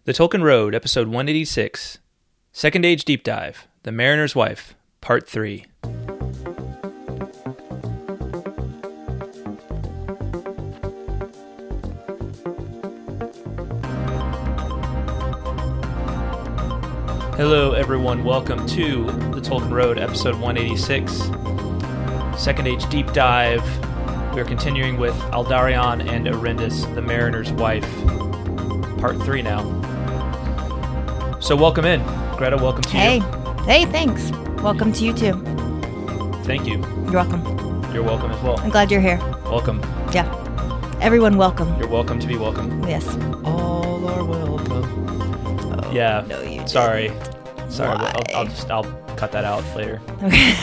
The Tolkien Road, Episode 186, Second Age Deep Dive, The Mariner's Wife, Part 3. Hello everyone, welcome to The Tolkien Road, Episode 186, Second Age Deep Dive. We are continuing with Aldarion and Arendis, The Mariner's Wife, Part 3 now. So welcome in. Greta, welcome to you. Hey, thanks. Welcome to you too. Thank you. You're welcome. You're welcome as well. I'm glad you're here. Welcome. Yeah. Everyone welcome. You're welcome to be welcome. Yes. All are welcome. Oh, Yeah. No, you Sorry. didn't. Sorry. Why? I'll cut that out later. Okay.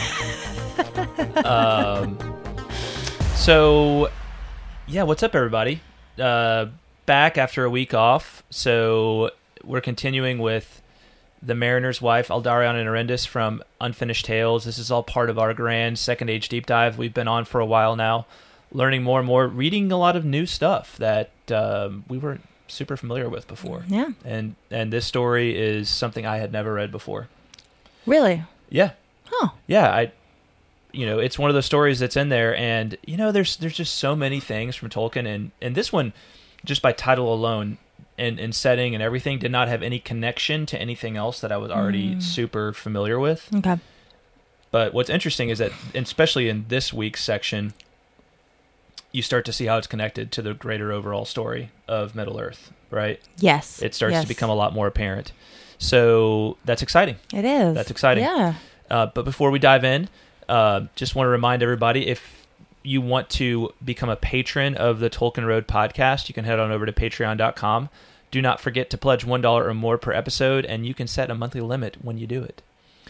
So, yeah, what's up, everybody? Back after a week off. So we're continuing with The Mariner's Wife, Aldarion and Arendis from Unfinished Tales. This is all part of our grand Second Age Deep Dive. We've been on for a while now, learning more and more, reading a lot of new stuff that we weren't super familiar with before. Yeah. And this story is something I had never read before. Really? Yeah. Oh. Yeah, it's one of those stories that's in there, and there's just so many things from Tolkien, and this one, just by title alone and setting and everything, did not have any connection to anything else that I was already super familiar with. Okay. But what's interesting is that, especially in this week's section, you start to see how it's connected to the greater overall story of Middle-earth, right? Yes. It starts to become a lot more apparent. So that's exciting. It is. That's exciting. Yeah. But before we dive in, just want to remind everybody, if you want to become a patron of the Tolkien Road podcast, you can head on over to patreon.com. Do not forget to pledge $1 or more per episode, and you can set a monthly limit when you do it.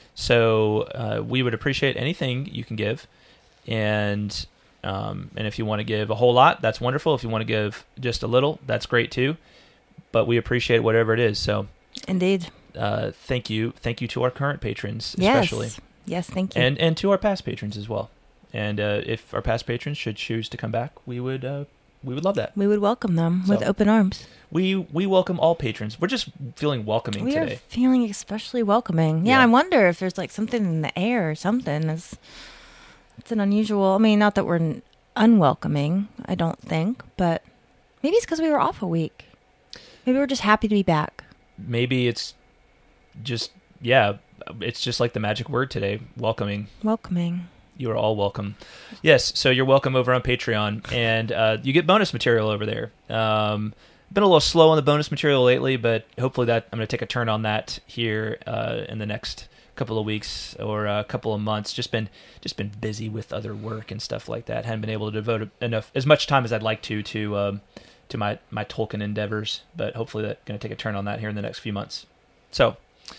So we would appreciate anything you can give, and if you want to give a whole lot, that's wonderful. If you want to give just a little, that's great too. But we appreciate whatever it is. So Indeed. thank you to our current patrons, especially. Yes, thank you. And to our past patrons as well. And if our past patrons should choose to come back, we would love that. We would welcome them with So, open arms. We welcome all patrons. We're just feeling welcoming We today. are feeling especially welcoming. Yeah, Yeah. I wonder if there's like something in the air or something. It's an unusual. I mean, not that we're unwelcoming, I don't think, but maybe it's because we were off a week. Maybe we're just happy to be back. Maybe it's just like the magic word today, welcoming. Welcoming. You are all welcome. Yes, so you're welcome over on Patreon, and you get bonus material over there. Been a little slow on the bonus material lately, but hopefully I'm going to take a turn on that here in the next couple of weeks or a couple of months. Just been busy with other work and stuff like that. Hadn't been able to devote as much time as I'd like to my Tolkien endeavors, but hopefully that's going to take a turn on that here in the next few months. So,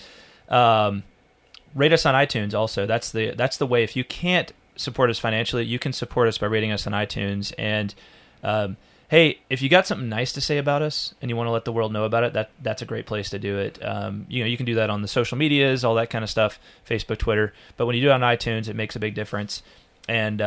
rate us on iTunes also. That's the way. If you can't support us financially, you can support us by rating us on iTunes. And hey, if you got something nice to say about us and you want to let the world know about it, that's a great place to do it. You can do that on the social medias, all that kind of stuff, Facebook, Twitter. But when you do it on iTunes, it makes a big difference. And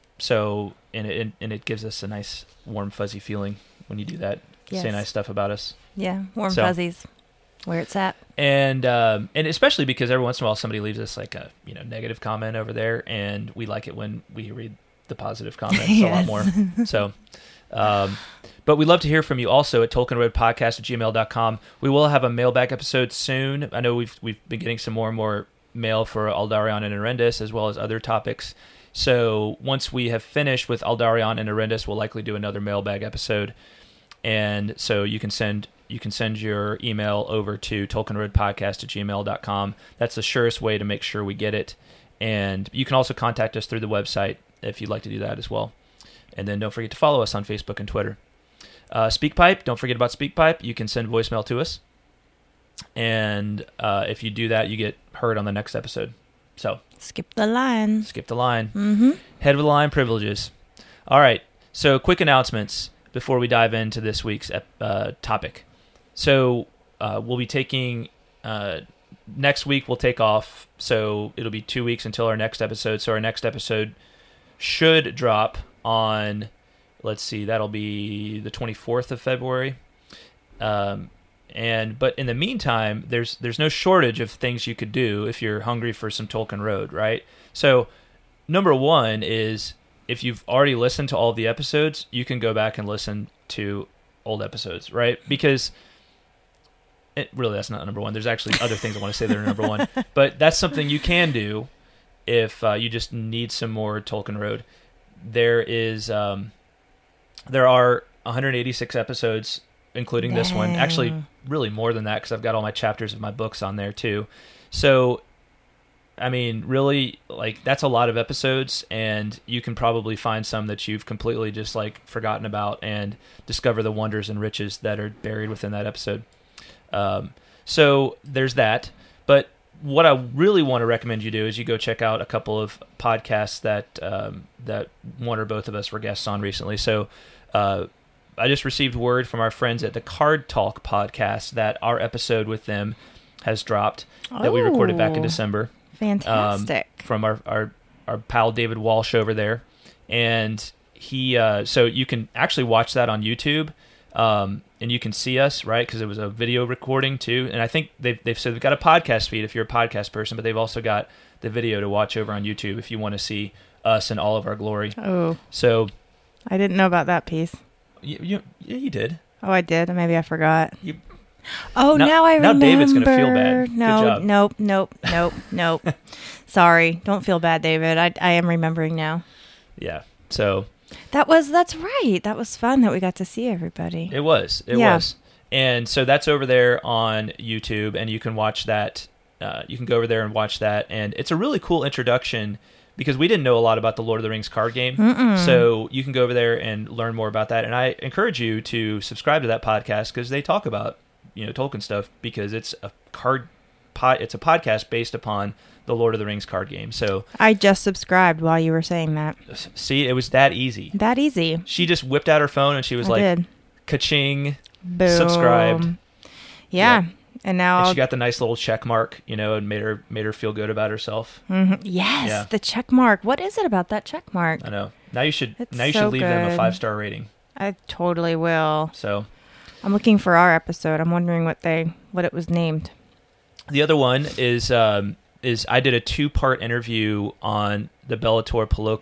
it gives us a nice, warm, fuzzy feeling when you do that. Yes. Say nice stuff about us. Yeah, warm fuzzies. Where it's at. And especially because every once in a while somebody leaves us like a negative comment over there, and we like it when we read the positive comments a lot more. So, but we'd love to hear from you also at TolkienRoadPodcast@gmail.com. We will have a mailbag episode soon. I know we've been getting some more and more mail for Aldarion and Arendis, as well as other topics. So once we have finished with Aldarion and Arendis, we'll likely do another mailbag episode. And so you can send your email over to TolkienRoadPodcast@gmail.com. That's the surest way to make sure we get it. And you can also contact us through the website if you'd like to do that as well. And then don't forget to follow us on Facebook and Twitter. SpeakPipe, don't forget about SpeakPipe. You can send voicemail to us. And if you do that, you get heard on the next episode. So Skip the line. Mm-hmm. Head of the line privileges. All right. So quick announcements before we dive into this week's topic. So we'll be taking next week. We'll take off, so it'll be 2 weeks until our next episode. So our next episode should drop on, let's see, that'll be the 24th of February. But in the meantime, there's no shortage of things you could do if you're hungry for some Tolkien Road, right? So number one is, if you've already listened to all of the episodes, you can go back and listen to old episodes, right? Because really, that's not number one. There's actually other things I want to say that are number one. But that's something you can do if you just need some more Tolkien Road. There are 186 episodes, including this one. Actually, really more than that, because I've got all my chapters of my books on there too. So, I mean, really, like, that's a lot of episodes, and you can probably find some that you've completely just like forgotten about and discover the wonders and riches that are buried within that episode. So there's that. But what I really want to recommend you do is you go check out a couple of podcasts that one or both of us were guests on recently. So I just received word from our friends at the Card Talk podcast that our episode with them has dropped, that we recorded back in December. Fantastic. From our pal David Walsh over there. And he so you can actually watch that on YouTube. And you can see us, right? Because it was a video recording too. And I think they've said they've got a podcast feed if you're a podcast person, but they've also got the video to watch over on YouTube if you want to see us in all of our glory. Oh. So I didn't know about that piece. You did. Oh, I did. Maybe I forgot. Now I remember. Now David's going to feel bad. Good job. Nope. Sorry. Don't feel bad, David. I am remembering now. Yeah. So that's right. That was fun that we got to see everybody. It was. And so that's over there on YouTube, and you can watch that. You can go over there and watch that. And it's a really cool introduction, because we didn't know a lot about the Lord of the Rings card game. Mm-mm. So you can go over there and learn more about that. And I encourage you to subscribe to that podcast, because they talk about, Tolkien stuff, because it's a it's a podcast based upon the Lord of the Rings card game. So I just subscribed while you were saying that. See, it was that easy. That easy. She just whipped out her phone and she was ka-ching, boom, subscribed. Yeah. And now she got the nice little check mark, and made her feel good about herself. Mm-hmm. Yes, the check mark. What is it about that check mark? I know. Now you should leave good. them a 5-star rating. I totally will. So I'm looking for our episode. I'm wondering what it was named. The other one is I did a 2-part interview on the Bellator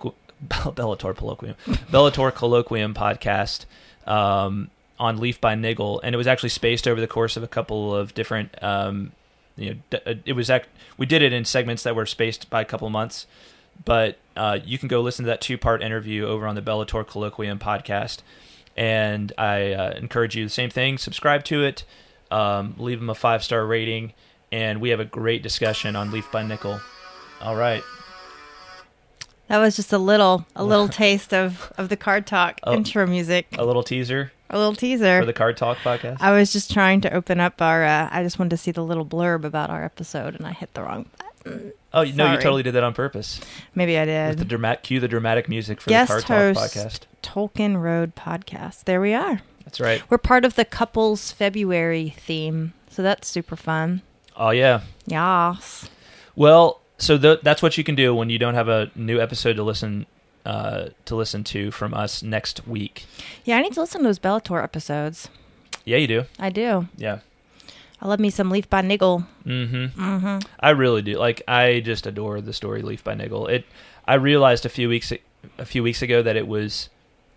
Colloquium podcast on Leaf by Niggle, and it was actually spaced over the course of a couple of different. We did it in segments that were spaced by a couple of months, but you can go listen to that 2-part interview over on the Bellator Colloquium podcast, and I encourage you the same thing. Subscribe to it, leave them a 5-star rating. And we have a great discussion on Leaf by Nickel. All right. That was just a little taste of the Card Talk intro music. A little teaser? A little teaser. For the Card Talk podcast? I was just trying to open up our... I just wanted to see the little blurb about our episode, and I hit the wrong button. Oh, no, you totally did that on purpose. Maybe I did. With cue the dramatic music for the Card Talk podcast. Tolkien Road podcast. There we are. That's right. We're part of the Couples February theme, so that's super fun. Oh, yeah. Yes. Well, so that's what you can do when you don't have a new episode to listen to from us next week. Yeah, I need to listen to those Bellator episodes. Yeah, you do. I do. Yeah. I love me some Leaf by Niggle. Mm-hmm. Mm-hmm. I really do. Like, I just adore the story Leaf by Niggle. I realized a few weeks ago that it was...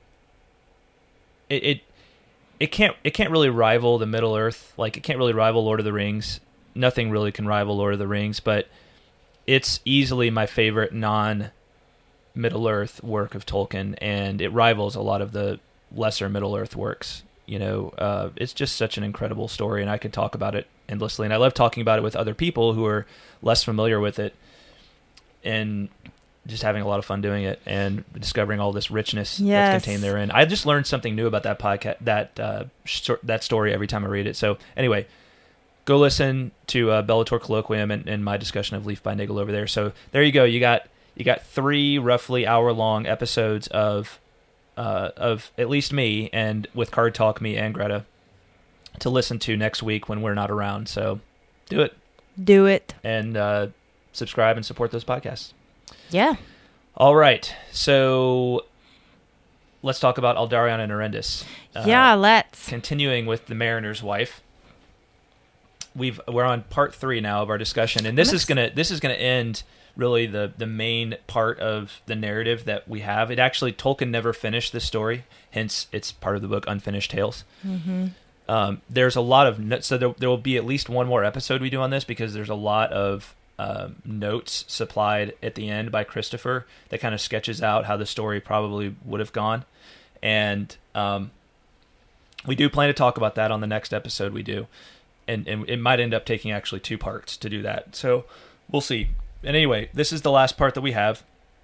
It can't really rival the Middle Earth. Like, it can't really rival Lord of the Rings. Nothing really can rival Lord of the Rings, but it's easily my favorite non-Middle Earth work of Tolkien, and it rivals a lot of the lesser Middle Earth works. It's just such an incredible story, and I could talk about it endlessly. And I love talking about it with other people who are less familiar with it, and just having a lot of fun doing it and discovering all this richness that's contained therein. I just learned something new about that podcast, that story every time I read it. So anyway, go listen to Bellator Colloquium and my discussion of Leaf by Niggle over there. So there you go. You got 3 roughly hour-long episodes of at least me, and with Card Talk, me and Greta, to listen to next week when we're not around. So do it. And subscribe and support those podcasts. Yeah. All right. So let's talk about Aldarion and Arendis. Let's. Continuing with the Mariner's Wife. we're on part 3 now of our discussion, and this is gonna end really the main part of the narrative that we have. It actually, Tolkien never finished this story, hence it's part of the book Unfinished Tales. There's a lot of so there will be at least one more episode we do on this, because there's a lot of notes supplied at the end by Christopher that kind of sketches out how the story probably would have gone, and we do plan to talk about that on the next episode we do, and it might end up taking actually 2 parts to do that, so we'll see. And anyway, this is the last part that we have,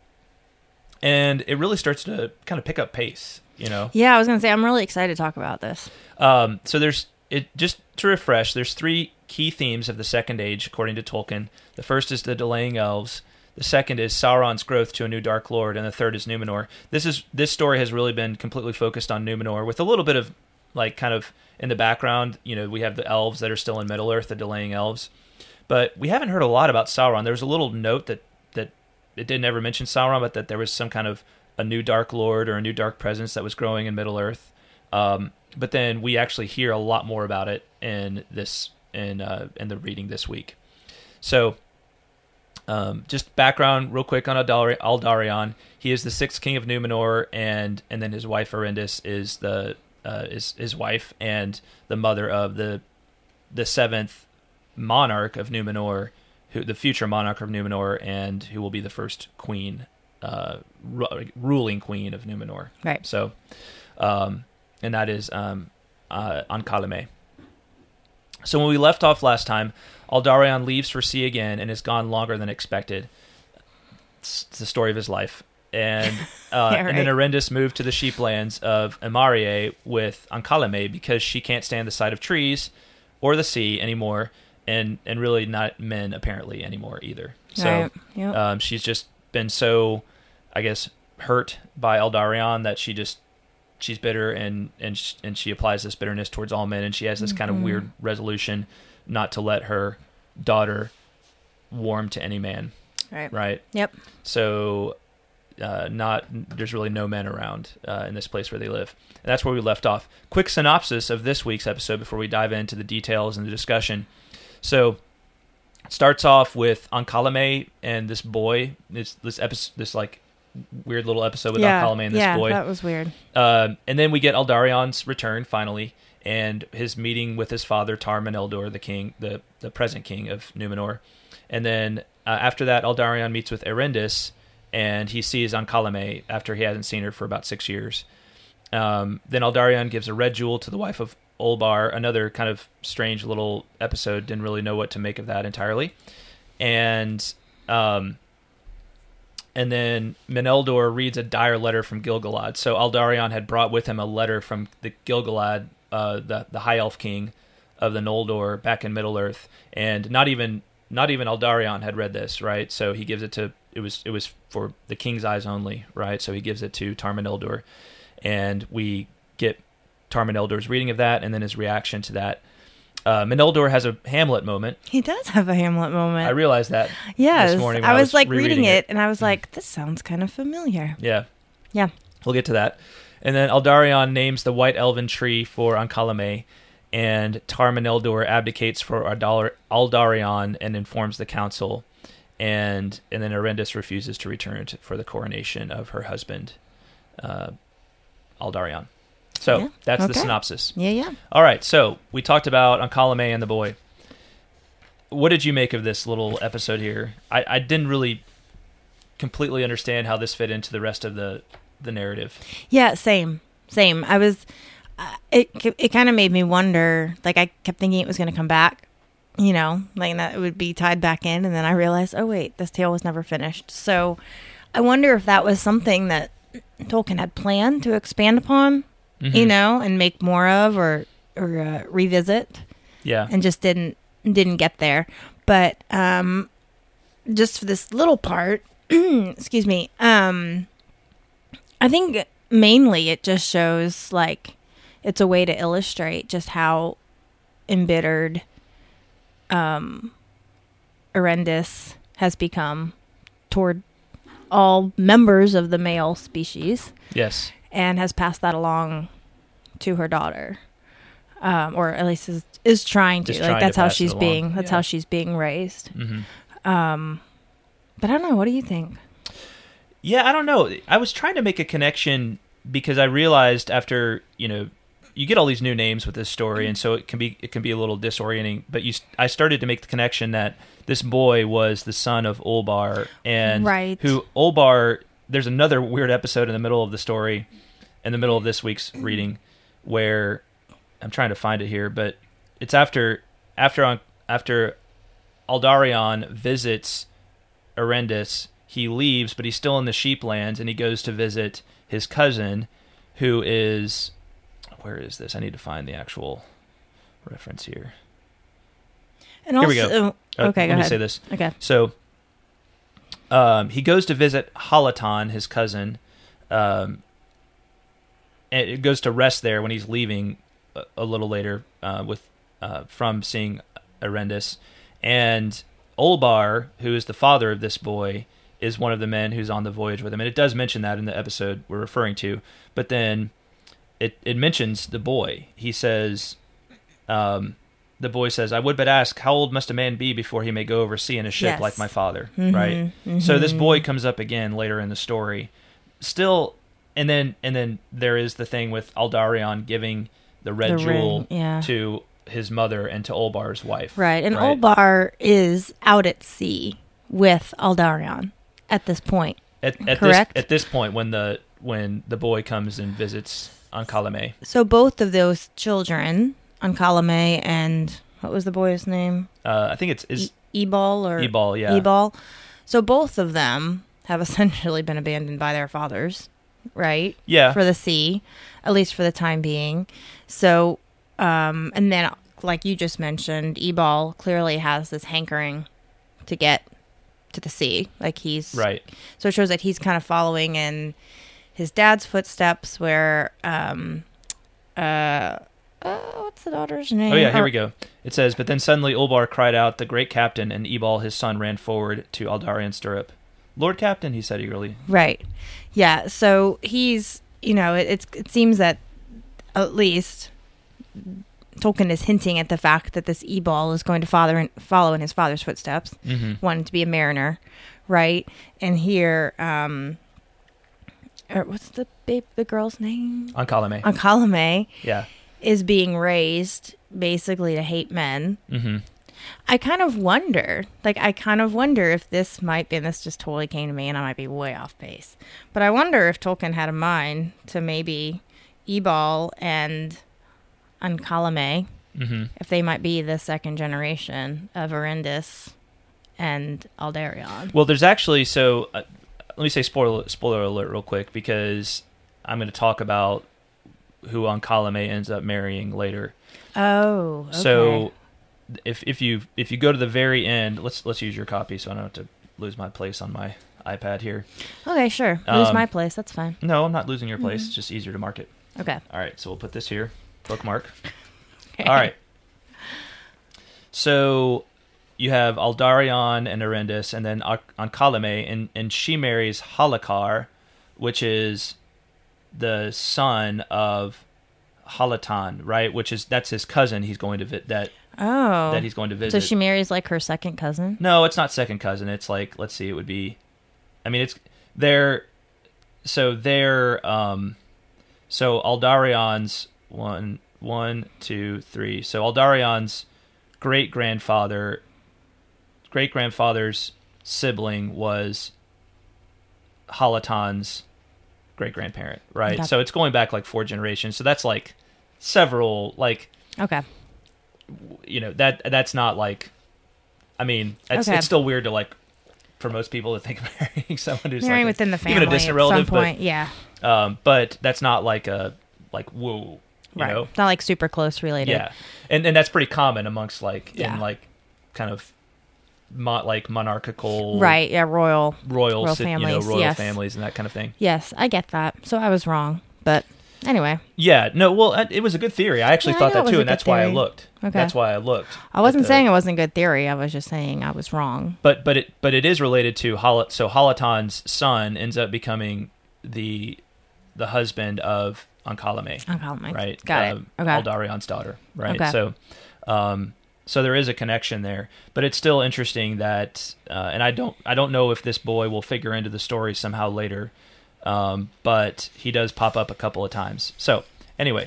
and it really starts to kind of pick up pace, you know? Yeah, I was going to say, I'm really excited to talk about this. So just to refresh, there's 3 key themes of the Second Age, according to Tolkien. The first is the delaying elves. The second is Sauron's growth to a new Dark Lord, and the third is Numenor. This story has really been completely focused on Numenor, with a little bit of, like, kind of in the background, you know, we have the elves that are still in Middle-earth, the delaying elves. But we haven't heard a lot about Sauron. There was a little note that it didn't ever mention Sauron, but that there was some kind of a new Dark Lord or a new dark presence that was growing in Middle-earth. But then we actually hear a lot more about it in the reading this week. So, just background real quick on Aldarion. He is the 6th king of Numenor, and then his wife Arendis is his wife and the mother of the 7th monarch of Numenor, the future monarch of Numenor, and who will be the first queen, ruling queen of Numenor. Right. So, and that is Ancalame. So when we left off last time, Aldarion leaves for sea again and is gone longer than expected. It's the story of his life. And right. And then Arendis moved to the sheeplands of Amarie with Ancalame because she can't stand the sight of trees or the sea anymore, and really not men apparently anymore either. So right. Yep. She's just been so, I guess, hurt by Aldarion that she's bitter, and she applies this bitterness towards all men, and she has this kind of weird resolution not to let her daughter warm to any man. Right. Yep. So there's really no men around in this place where they live. And that's where we left off. Quick synopsis of this week's episode before we dive into the details and the discussion. So it starts off with Ancalame and this boy. This like weird little episode with Ancalame and this boy. Yeah, that was weird. And then we get Aldarion's return finally, and his meeting with his father Tar-Meneldor, the king, the present king of Numenor. And then after that, Aldarion meets with Arendis, and he sees Ancalame after he hasn't seen her for about 6 years. Then Aldarion gives a red jewel to the wife of Olbar, another kind of strange little episode. Didn't really know what to make of that entirely. And then Meneldor reads a dire letter from Gil-galad. So Aldarion had brought with him a letter from the Gil-galad, the High Elf King of the Noldor back in Middle-earth, and not even Aldarion had read this, right? So he gives it to it was for the king's eyes only, right? So he gives it to Tar-Meneldor, and we get Tar-Meneldor's reading of that, and then his reaction to that. Meneldor has a Hamlet moment. He does have a Hamlet moment. I realized that this morning when I was like rereading reading it, and I was like, this sounds kind of familiar. Yeah. Yeah. We'll get to that. And then Aldarion names the White Elven tree for Ancalame, and Tar-Meneldor abdicates for Aldarion and informs the council, and then Arendis refuses to return for the coronation of her husband, Aldarion. So that's the synopsis. Yeah. All right, so we talked about Ancalame and the boy. What did you make of this little episode here? I didn't really completely understand how this fit into the rest of the narrative. Yeah, same. I was. It kind of made me wonder. Like, I kept thinking it was going to come back, like that it would be tied back in, and then I realized, oh wait, this tale was never finished. So I wonder if that was something that Tolkien had planned to expand upon. And make more of or revisit. Yeah. And just didn't get there. But just for this little part, excuse me, I think mainly it just shows, like, it's a way to illustrate just how embittered Arendis has become toward all members of the male species. Yes. And has passed that along to her daughter. or at least is trying to. Just Like trying that's to how pass it she's along. being. That's Yeah. how she's being raised. Mm-hmm. But I don't know. What do you think? Yeah, I don't know. I was trying to make a connection because I realized after, you get all these new names with this story, and so it can be a little disorienting. But I started to make the connection that this boy was the son of Ulbar, and Right. who Ulbar. There's another weird episode in the middle of the story, in the middle of this week's reading, where I'm trying to find it here, but it's after Aldarion visits Arendis. He leaves, but he's still in the sheeplands, and he goes to visit his cousin, who is... Where is this? I need to find the actual reference here. And Here also, we go. Okay, go let me ahead. say this. Okay. So, he goes to visit Halaton, his cousin, and it goes to rest there when he's leaving a little later from seeing Arendis. And Ulbar, who is the father of this boy, is one of the men who's on the voyage with him. And it does mention that in the episode we're referring to. But then it mentions the boy. He says, the boy says, "I would but ask, how old must a man be before he may go over sea in a ship Yes. like my father?" Mhm, Right? mhm. So this boy comes up again later in the story. Still, and then there is the thing with Aldarion giving the red The jewel ring, yeah. to his mother and to Ulbar's wife. Right. And Ulbar is out at sea with Aldarion at this point. Correct? At this point, when the boy comes and visits Ankalame. So both of those children, Ankalame and what was the boy's name? I think it's Ebal or Ebal, yeah. Ebal. So both of them have essentially been abandoned by their fathers, right? Yeah. For the sea, at least for the time being. So, and then, like you just mentioned, Ebal clearly has this hankering to get to the sea. Like he's Right. So it shows that he's kind of following in his dad's footsteps, where what's the daughter's name? Oh yeah, here we go. It says, "But then suddenly Ulbar cried out, the great captain, and Ebal his son ran forward to Aldarion's stirrup. 'Lord Captain,' he said eagerly." Right. Yeah. So he's, it seems that at least Tolkien is hinting at the fact that this Ebal is going to follow in his father's footsteps, wanting to be a mariner, right? And here, what's the girl's name? Ankalame. Ankalame Yeah. is being raised basically to hate men. Mm-hmm. I kind of wonder if this might be, and this just totally came to me, and I might be way off base, but I wonder if Tolkien had a mind to maybe Ebal and Ankalame, if they might be the second generation of Arendis and Aldarion. Well, there's actually, let me say spoiler alert real quick, because I'm going to talk about who Ankalame ends up marrying later. Oh, okay. So if you go to the very end, let's use your copy so I don't have to lose my place on my iPad here. Okay, sure. Lose my place. That's fine. No, I'm not losing your place. It's just easier to mark it. Okay. All right, so we'll put this here. Bookmark. All right. So you have Aldarion and Arendis, and then Ankalame, and she marries Halakar, which is the son of Halaton, right? That's his cousin. He's going to that he's going to visit. So she marries like her second cousin? No, it's not second cousin. It's like, let's see, it would be. I mean, it's they're so Aldarion's one, two, three. So Aldarion's great grandfather's sibling was Halaton's great grandparent, right? Okay. So it's going back like 4 generations. So that's like several, like, Okay. That's not like, I mean, it's still weird to like, for most people to think of marrying someone who's marrying like within the family even a distant at relative, some point, yeah. But that's not like whoa, Right. know? It's not like super close related. Yeah, and that's pretty common amongst like Yeah. in like kind of monarchical, Right. Yeah. Royal royal families. royal Yes. families and that kind of thing. Yes, I get that. So I was wrong, but anyway, Yeah, no, well, it was a good theory. I actually Yeah, I thought know it that was too, a and good that's why I theory. looked. Okay. That's why I looked. I wasn't saying it wasn't good theory. I was just saying I was wrong. But it is related to so Halaton's son ends up becoming the husband of Ankalame. Ankalame. Right. Got it. Okay. Aldarion's daughter. Right. Okay. So there is a connection there, but it's still interesting that, and I don't know if this boy will figure into the story somehow later, but he does pop up a couple of times. So anyway,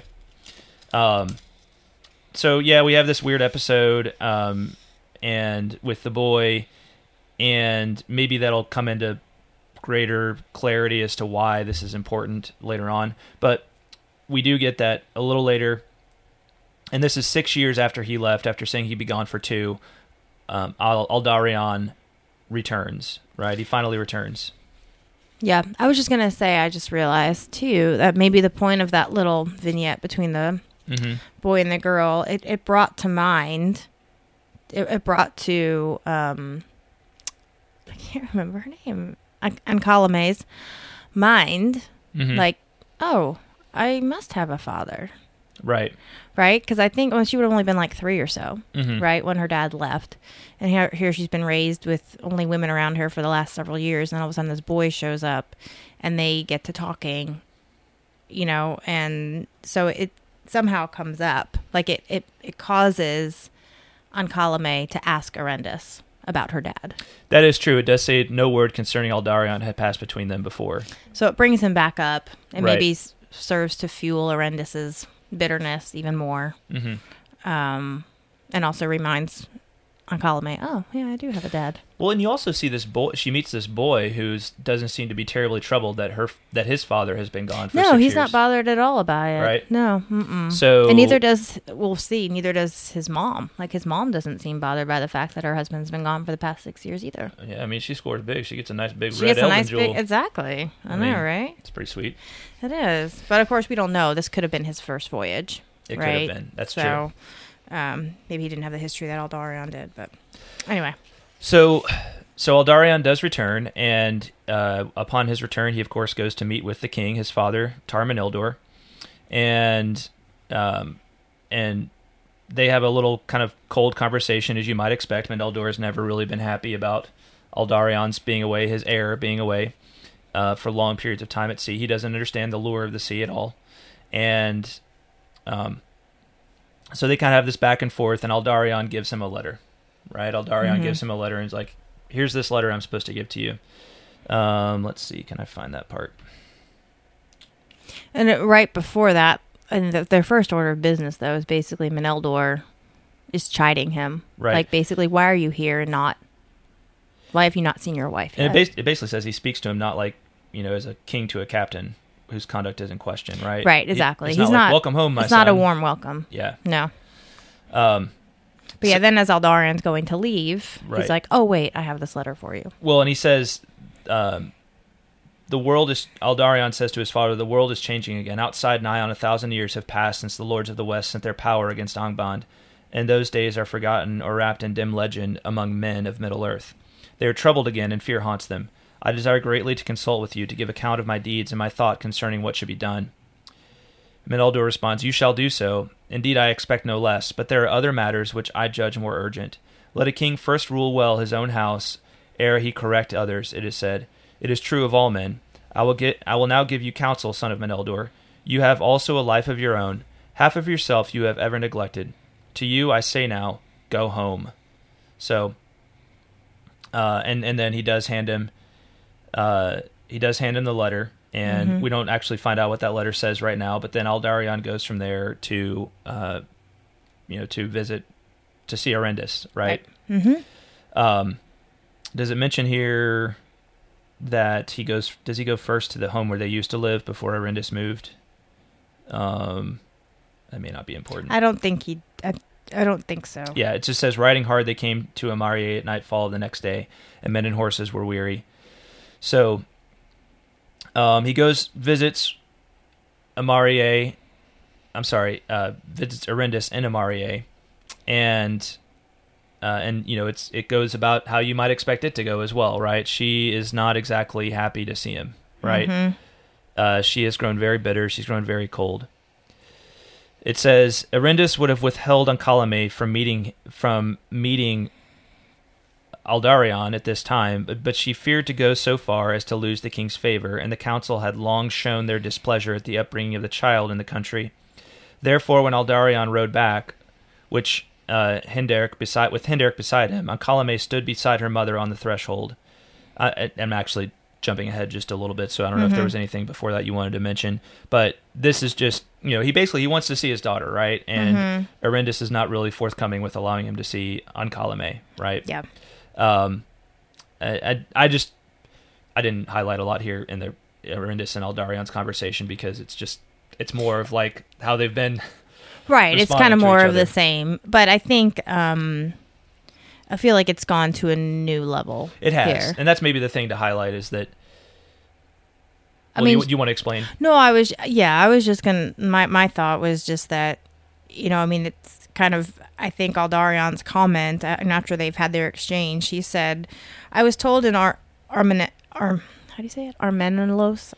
so yeah, we have this weird episode, and with the boy, and maybe that'll come into greater clarity as to why this is important later on. But we do get that a little later. And this is 6 years after he left, after saying he'd be gone for 2. Aldarion returns, right? He finally returns. Yeah, I was just going to say, I just realized, too, that maybe the point of that little vignette between the boy and the girl, it brought to mind, it brought to, I can't remember her name, Ankalame's mind, like, oh, I must have a father. Right. Right? Because I think she would have only been like 3 or so, right, when her dad left. And here she's been raised with only women around her for the last several years. And all of a sudden this boy shows up and they get to talking, and so it somehow comes up. Like it causes Ankalame to ask Arendis about her dad. That is true. It does say no word concerning Aldarion had passed between them before. So it brings him back up and Right. maybe serves to fuel Arendis's bitterness even more, and also reminds Ankalame, oh yeah, I do have a dad. Well, and you also see this boy. She meets this boy who doesn't seem to be terribly troubled that his father has been gone for 6 years. No, he's not bothered at all about it. Right? No. So, and neither does neither does his mom. Like his mom doesn't seem bothered by the fact that her husband's been gone for the past 6 years either. Yeah, I mean, she scores big. She gets a nice big She red gets a Elven nice jewel. big, exactly. I know, right? It's pretty sweet. It is, but of course we don't know. This could have been his first voyage. It right? could have been. That's true. So, maybe he didn't have the history that Aldarion did, but anyway. So Aldarion does return, and upon his return, he of course goes to meet with the king, his father, Tarmanildor, and they have a little kind of cold conversation, as you might expect. Meneldor has never really been happy about Aldarion's being away, his heir being away for long periods of time at sea. He doesn't understand the lure of the sea at all, and so they kind of have this back and forth, and Aldarion gives him a letter. Right, Aldarion gives him a letter and is like, "Here's this letter I'm supposed to give to you." Let's see, can I find that part? And right before that, and their first order of business, though, is basically Meneldor is chiding him. Right. Like, basically, why are you here and not... Why have you not seen your wife yet? And it basically says he speaks to him not like, as a king to a captain whose conduct is in question, right? Right, exactly. He's not like, welcome home, my son. It's not a warm welcome. Yeah. No. But yeah, then as Aldarion's going to leave, Right. he's like, oh, wait, I have this letter for you. Well, and he says, Aldarion says to his father, the world is changing again. Outside Nyon 1,000 years have passed since the lords of the West sent their power against Angband, and those days are forgotten or wrapped in dim legend among men of Middle-earth. They are troubled again, and fear haunts them. I desire greatly to consult with you, to give account of my deeds and my thought concerning what should be done. Meneldor responds, you shall do so. Indeed, I expect no less, but there are other matters which I judge more urgent. Let a king first rule well his own house, ere he correct others, it is said. It is true of all men. I will now give you counsel, son of Meneldor. You have also a life of your own. Half of yourself you have ever neglected. To you I say now, go home. So, and then he does hand him the letter. And we don't actually find out what that letter says right now, but then Aldarion goes from there to, to visit, to see Arendis, right? Does it mention here that does he go first to the home where they used to live before Arendis moved? That may not be important. I don't think I don't think so. Yeah, it just says, riding hard, they came to Amarie at nightfall of the next day, and men and horses were weary. So, he visits Amarie, visits Arendis in Amarie, and it goes about how you might expect it to go as well, right? She is not exactly happy to see him, right? She has grown very bitter. She's grown very cold. It says, Arendis would have withheld Ankalame from meeting Aldarion at this time, but she feared to go so far as to lose the king's favor, and the council had long shown their displeasure at the upbringing of the child in the country. Therefore, when Aldarion rode back, with Hinderic beside him, Ancalame stood beside her mother on the threshold. I'm actually jumping ahead just a little bit, so I don't know if there was anything before that you wanted to mention. But this is just, he wants to see his daughter, right? And Arendis is not really forthcoming with allowing him to see Ancalame, right? Yeah. I didn't highlight a lot here in the Arendis and Aldarion's conversation because it's more of like how they've been. Right. It's kind of more of the same, but I think, I feel like it's gone to a new level. It has. Here. And that's maybe the thing to highlight is that. I mean, you want to explain? No, I was just going to, my thought was just that, it's kind of, I think Aldarion's comment, and after they've had their exchange, he said, I was told in how do you say it? Armenelos,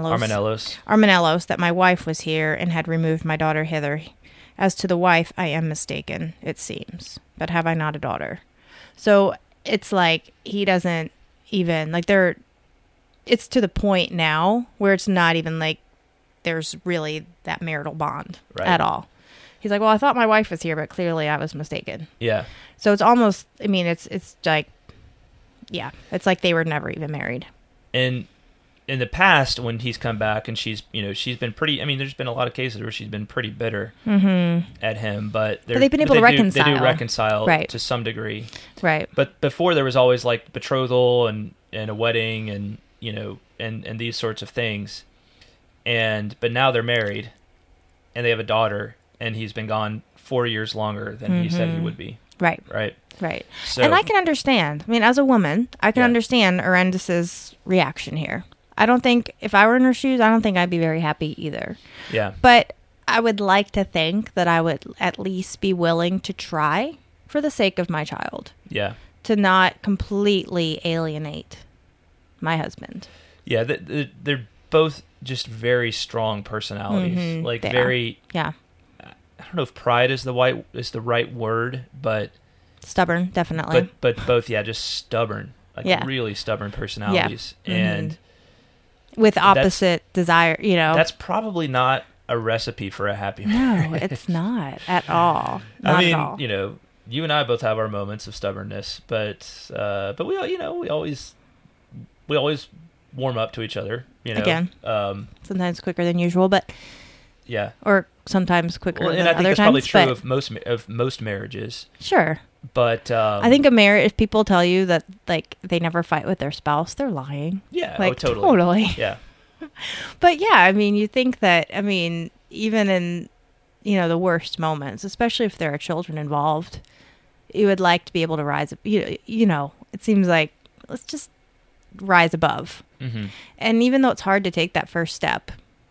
that my wife was here and had removed my daughter hither. As to the wife, I am mistaken, it seems. But have I not a daughter? So it's like he doesn't even, like it's to the point now where it's not even like there's really that marital bond at all. He's like, well, I thought my wife was here, but clearly I was mistaken. Yeah. So it's almost, it's like, yeah, it's like they were never even married. And in the past, when he's come back and she's been pretty, there's been a lot of cases where she's been pretty bitter at him, but they've been able to reconcile. They do reconcile to some degree. Right. But before there was always like betrothal and a wedding and, and these sorts of things. But now they're married and they have a daughter and he's been gone 4 years longer than he said he would be. Right. Right. Right. So, and I can understand. As a woman, I can understand Arendis's reaction here. I don't think, if I were in her shoes, I don't think I'd be very happy either. Yeah. But I would like to think that I would at least be willing to try for the sake of my child. Yeah. To not completely alienate my husband. Yeah, they're both just very strong personalities. Like very... Yeah. I don't know if pride is the right word, but... Stubborn, definitely. But both, just stubborn. Like really stubborn personalities. Yeah. And... with opposite desire, That's probably not a recipe for a happy marriage. No, it's not at all. Not at all. You and I both have our moments of stubbornness, but we always warm up to each other. Again, sometimes quicker than usual, but yeah, or sometimes quicker than other times. And I think that's probably true of most marriages. Sure. But I think a marriage, if people tell you that like they never fight with their spouse, they're lying. Yeah, like, totally. Yeah. But yeah, you think that, even in, the worst moments, especially if there are children involved, you would like to be able to rise, it seems like, let's just rise above. Mm-hmm. And even though it's hard to take that first step,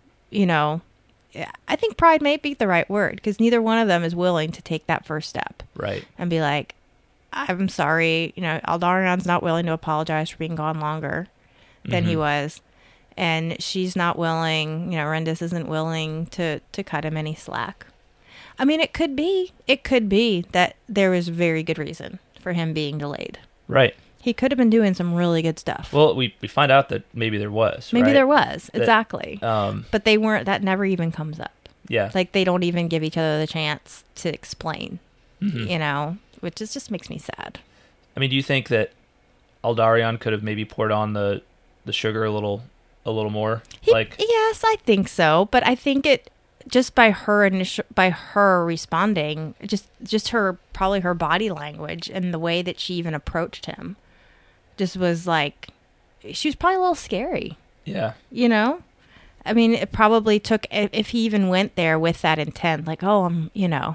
I think pride may be the right word because neither one of them is willing to take that first step. Right. And be like, I'm sorry, Aldarion's not willing to apologize for being gone longer than he was. And she's not willing, Arendis isn't willing to cut him any slack. It could be that there was very good reason for him being delayed. Right. He could have been doing some really good stuff. Well, we find out that maybe there was. Maybe right? there was, that, exactly. But they weren't. That never even comes up. Yeah. Like they don't even give each other the chance to explain. Which just makes me sad. Do you think that Aldarion could have maybe poured on the sugar a little more? Yes, I think so. But I think it just by her responding, just her probably her body language and the way that she even approached him, just was like she was probably a little scary. Yeah. It probably took if he even went there with that intent, like, oh, I'm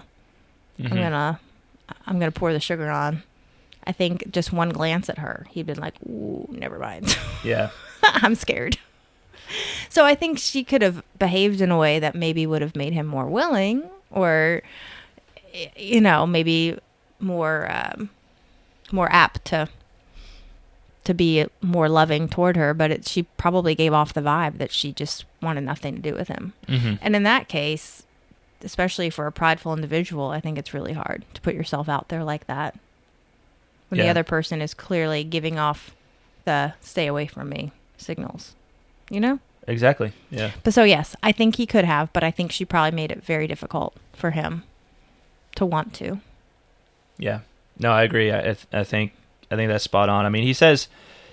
gonna pour the sugar on. I think just one glance at her, he'd been like, ooh, never mind. Yeah. I'm scared. So I think she could have behaved in a way that maybe would have made him more willing or, maybe more apt to be more loving toward her. But she probably gave off the vibe that she just wanted nothing to do with him. Mm-hmm. And in that case, especially for a prideful individual, I think it's really hard to put yourself out there like that. when the other person is clearly giving off the stay away from me signals, you know? Exactly. Yeah. But so, yes, I think he could have, but I think she probably made it very difficult for him to want to. Yeah. No, I agree. I think that's spot on. I mean, he says,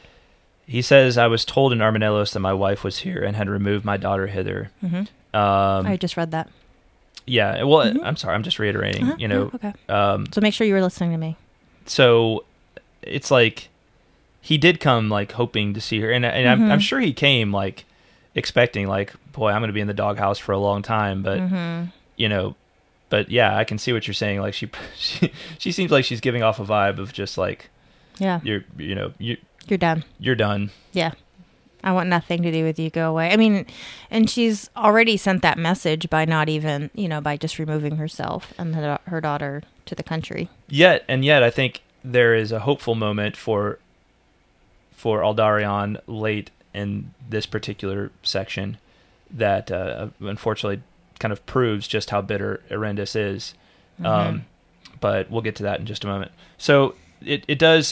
I was told in Armanelos that my wife was here and had removed my daughter hither. Mm-hmm. I just read that. Yeah. Well, I'm sorry. I'm just reiterating, Okay. So make sure you were listening to me. So it's like he did come like hoping to see her. And I'm sure he came like expecting like, boy, I'm going to be in the doghouse for a long time. But, but yeah, I can see what you're saying. Like she seems like she's giving off a vibe of just like, yeah, you're done. You're done. Yeah. I want nothing to do with you. Go away. I mean, and she's already sent that message by not even, by just removing herself and her daughter to the country. Yet, I think there is a hopeful moment for Aldarion late in this particular section that unfortunately kind of proves just how bitter Arendis is. Mm-hmm. But we'll get to that in just a moment. So it does.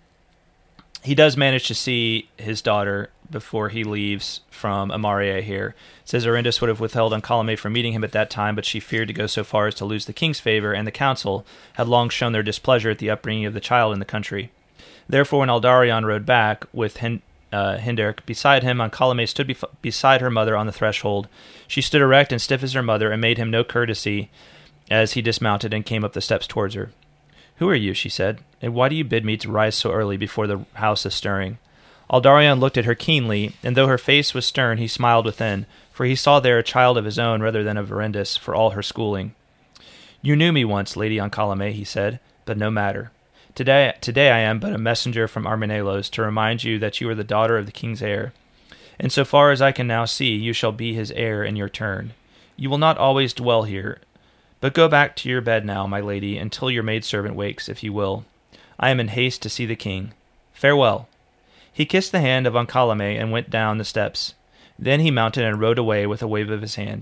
He does manage to see his daughter before he leaves from Amaria here. It says Arendis would have withheld Oncalame from meeting him at that time, but she feared to go so far as to lose the king's favor, and the council had long shown their displeasure at the upbringing of the child in the country. Therefore, when Aldarion rode back with Hinderic beside him, Oncalame stood beside her mother on the threshold. She stood erect and stiff as her mother, and made him no courtesy as he dismounted and came up the steps towards her. "Who are you?" she said, "and why do you bid me to rise so early before the house is stirring?" Aldarion looked at her keenly, and though her face was stern, he smiled within, for he saw there a child of his own rather than of Arendis, for all her schooling. "You knew me once, Lady Oncalame," he said, "but no matter. Today I am but a messenger from Armanelos to remind you that you are the daughter of the king's heir. And so far as I can now see, you shall be his heir in your turn. You will not always dwell here, but go back to your bed now, my lady, until your maidservant wakes, if you will. I am in haste to see the king. Farewell." He kissed the hand of Oncalame and went down the steps. Then he mounted and rode away with a wave of his hand.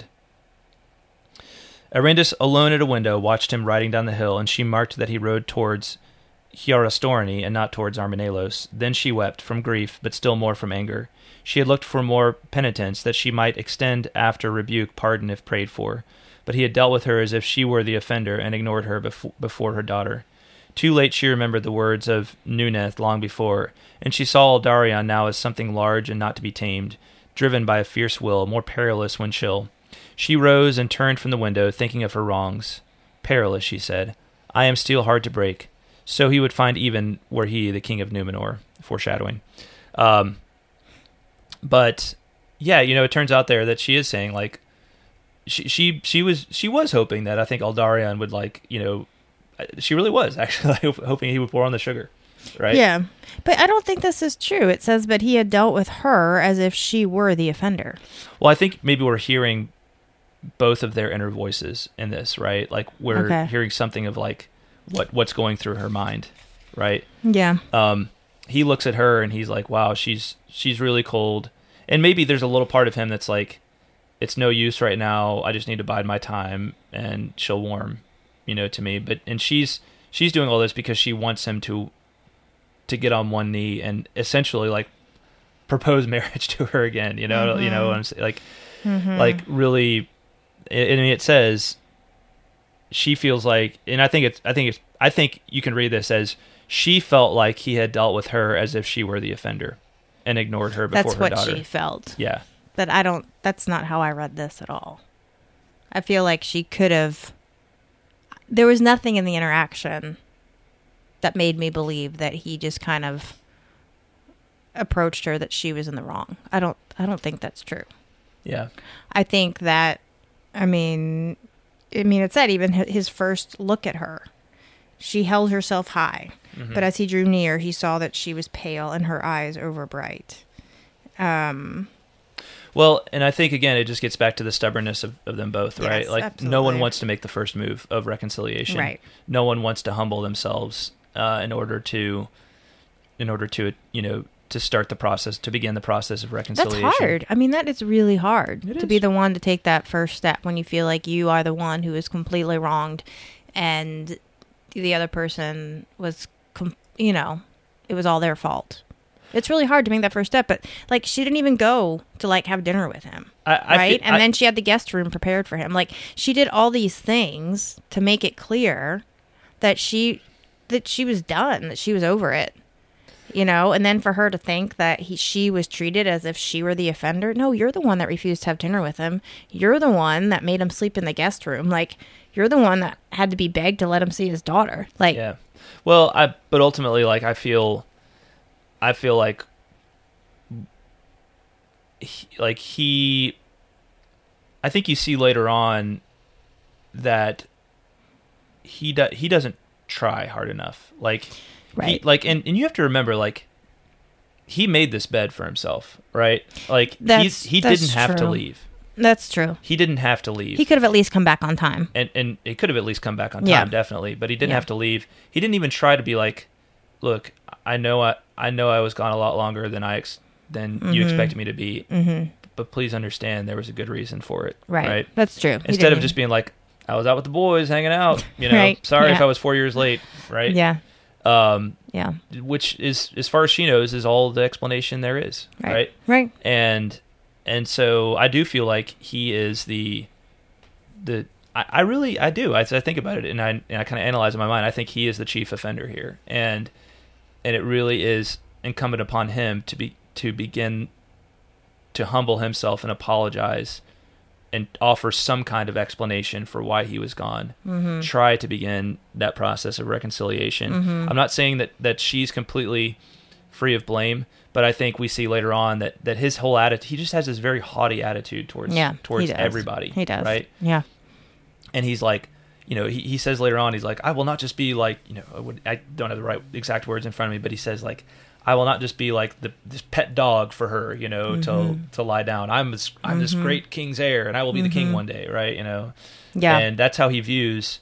Arendis, alone at a window, watched him riding down the hill, and she marked that he rode towards Hierostorni and not towards Armanelos. Then she wept, from grief, but still more from anger. She had looked for more penitence, that she might extend after rebuke pardon if prayed for. But he had dealt with her as if she were the offender, and ignored her before her daughter. Too late she remembered the words of Nuneth long before, and she saw Aldarion now as something large and not to be tamed, driven by a fierce will, more perilous when chill. She rose and turned from the window, thinking of her wrongs. "Perilous," she said. "I am steel hard to break. So he would find even were he the king of Numenor." Foreshadowing. But yeah, it turns out there that she is saying like she was hoping that I think Aldarion would she really was actually hoping he would pour on the sugar, right? Yeah, but I don't think this is true. It says, but he had dealt with her as if she were the offender. Well, I think maybe we're hearing both of their inner voices in this, right? Like we're hearing something of like what's going through her mind, right? Yeah. He looks at her and he's like, "Wow, she's really cold," and maybe there's a little part of him that's like, "It's no use right now. I just need to bide my time, and she'll warm." To me, and she's doing all this because she wants him to get on one knee and essentially like propose marriage to her again. Mm-hmm. What I'm saying? Like really. I mean, it says she feels like, and I think you can read this as she felt like he had dealt with her as if she were the offender, and ignored her before her daughter. That's what she felt. Yeah, but that's not how I read this at all. I feel like she could have. There was nothing in the interaction that made me believe that he just kind of approached her that she was in the wrong. I don't think that's true. Yeah. I think that, it said even his first look at her, she held herself high, mm-hmm. but as he drew near, he saw that she was pale and her eyes overbright. Well, and I think, again, it just gets back to the stubbornness of them both, right? Yes, like, absolutely. No one wants to make the first move of reconciliation. Right. No one wants to humble themselves in order to start the process, to begin the process of reconciliation. That's hard. That is really hard to be the one to take that first step when you feel like you are the one who is completely wronged and the other person was it was all their fault. It's really hard to make that first step, but like she didn't even go to like have dinner with him, right? And then she had the guest room prepared for him. Like she did all these things to make it clear that she was done, that she was over it, and then for her to think that she was treated as if she were the offender. No, you're the one that refused to have dinner with him. You're the one that made him sleep in the guest room. Like you're the one that had to be begged to let him see his daughter. Like, yeah. Well, but ultimately, like I feel like I think you see later on that he doesn't try hard enough. Like, right. And you have to remember, like, he made this bed for himself, right? Like, he didn't have to leave. That's true. He didn't have to leave. He could have at least come back on time. And he could have at least come back on time, definitely. But he didn't have to leave. He didn't even try to be like, look, I know I was gone a lot longer than you expected me to be. Mm-hmm. But please understand there was a good reason for it. Right. That's true. Instead of just being like, I was out with the boys hanging out, right. Sorry if I was 4 years late, right? Yeah. Yeah. Which is, as far as she knows, is all the explanation there is, right? Right. And so I do feel like he is I do. I think about it and I kind of analyze in my mind. I think he is the chief offender here, and it really is incumbent upon him to begin to humble himself and apologize and offer some kind of explanation for why he was gone. Mm-hmm. Try to begin that process of reconciliation. Mm-hmm. I'm not saying that she's completely free of blame, but I think we see later on that his whole attitude, he just has this very haughty attitude towards everybody. He does. Right? Yeah. And he's like, he says later on, he's like, I will not just be like, I don't have the right exact words in front of me, but he says like, I will not just be like this pet dog for her, mm-hmm. to lie down. I'm this great king's heir, and I will be the king one day, right? Yeah. And that's how he views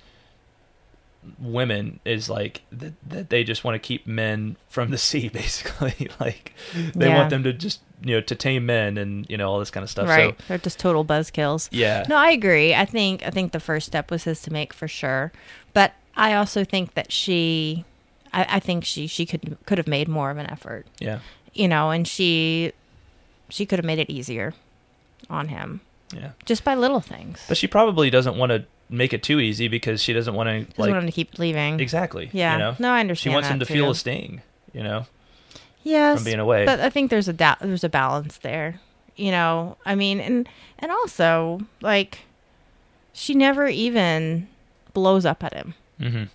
women, is like that they just want to keep men from the sea, basically. Like they want them to just to tame men and all this kind of stuff. Right. So they're just total buzzkills. Yeah. No, I agree. I think the first step was his to make, for sure, but I also think that I think she could have made more of an effort. Yeah. And she could have made it easier on him. Yeah. Just by little things. But she probably doesn't want to make it too easy because she doesn't want to want him to keep leaving. Exactly. Yeah. No, I understand. She wants him to too. feel a sting, Yes. from being away. But I think there's a balance there. I mean, and also like she never even blows up at him. Mm-hmm.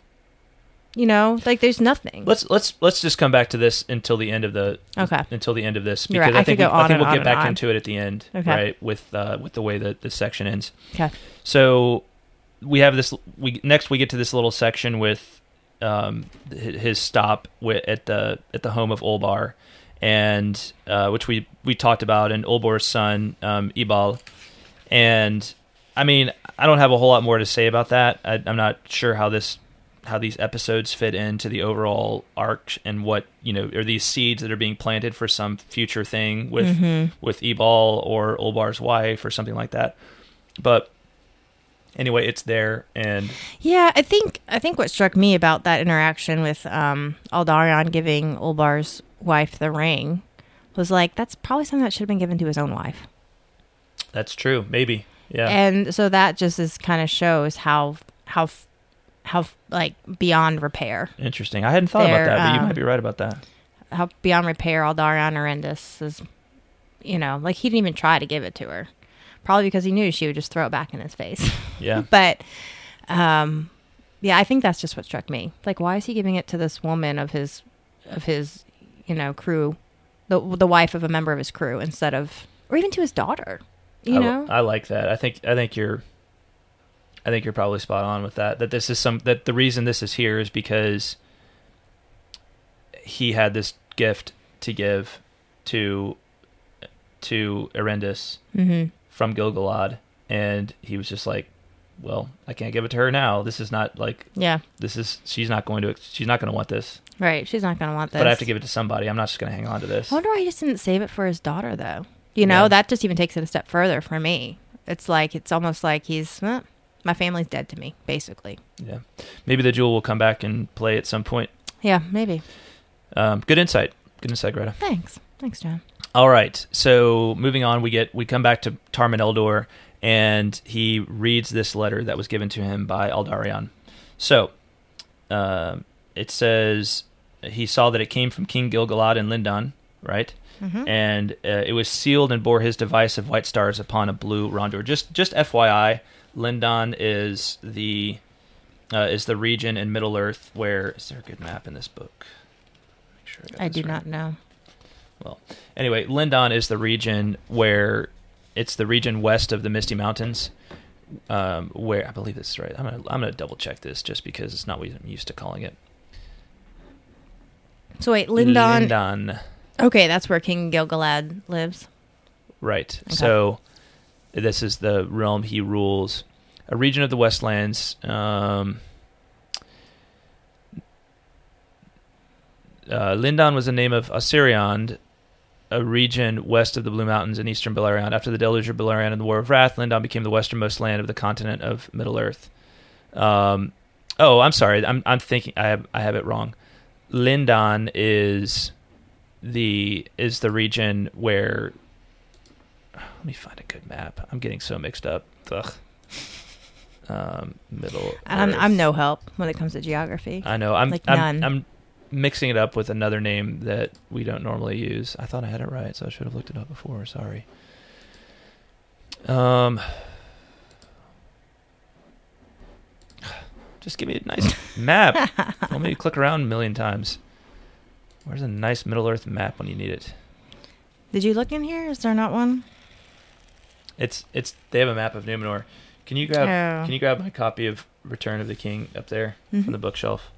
Like there's nothing. Let's just come back to this until the end of until the end of this, because right. I think we'll get back on. into it at the end, okay. right? With the way that this section ends. Okay. So we have this. We get to this little section with his stop at the home of Ulbar, and which we talked about, and Ulbar's son Ibal, and I mean I don't have a whole lot more to say about that. I'm not sure how these episodes fit into the overall arc, and what are these seeds that are being planted for some future thing with Ibal or Ulbar's wife or something like that. But anyway, it's there. And yeah, I think what struck me about that interaction with Aldarion giving Ulbar's wife the ring was like, that's probably something that should have been given to his own wife. That's true, maybe. Yeah. And so that just kind of shows how like beyond repair. Interesting. I hadn't thought about that, but you might be right about that. How beyond repair Aldarion Arrendis is, like he didn't even try to give it to her. Probably because he knew she would just throw it back in his face. Yeah. But, yeah, I think that's just what struck me. Like, why is he giving it to this woman of his crew, the wife of a member of his crew, instead of, or even to his daughter, I like that. I think you're probably spot on with that. That this is that the reason this is here is because he had this gift to give to Arrendis from Gil-galad, and he was just like, well, I can't give it to her now. This is not like, she's not going to want this. Right. She's not going to want this. But I have to give it to somebody. I'm not just going to hang on to this. I wonder why he just didn't save it for his daughter, though. That just even takes it a step further for me. It's almost like he's, my family's dead to me, basically. Yeah. Maybe the jewel will come back and play at some point. Yeah, maybe. Good insight. Good insight, Greta. Thanks, John. All right. So moving on, we come back to Tarman Eldor, and he reads this letter that was given to him by Eldarion. So it says he saw that it came from King Gil-galad and Lindan, right? Mm-hmm. And it was sealed and bore his device of white stars upon a blue rondor. Just FYI, Lindan is the region in Middle Earth where... Is there a good map in this book? Make sure I do not know. Well, anyway, Lindan is the region where... It's the region west of the Misty Mountains, where... I believe this is right. I'm gonna double check this just because it's not what I'm used to calling it. So wait, Lindan... Okay, that's where King Gil-galad lives. Right. Okay. So this is the realm he rules. A region of the Westlands. Lindan was the name of Osiriand, a region west of the Blue Mountains in eastern Beleriand. After the deluge of Beleriand and the War of Wrath, Lindan became the westernmost land of the continent of Middle Earth. I'm sorry. I'm thinking I have it wrong. Lindan is the region where... Let me find a good map. I'm getting so mixed up. Ugh. Middle. I'm no help when it comes to geography. I know. I'm mixing it up with another name that we don't normally use. I thought I had it right, so I should have looked it up before. Sorry. Just give me a nice map. Don't make me click around a million times. Where's a nice Middle Earth map when you need it? Did you look in here? Is there not one? It's. They have a map of Numenor. Can you grab my copy of Return of the King up there from the bookshelf?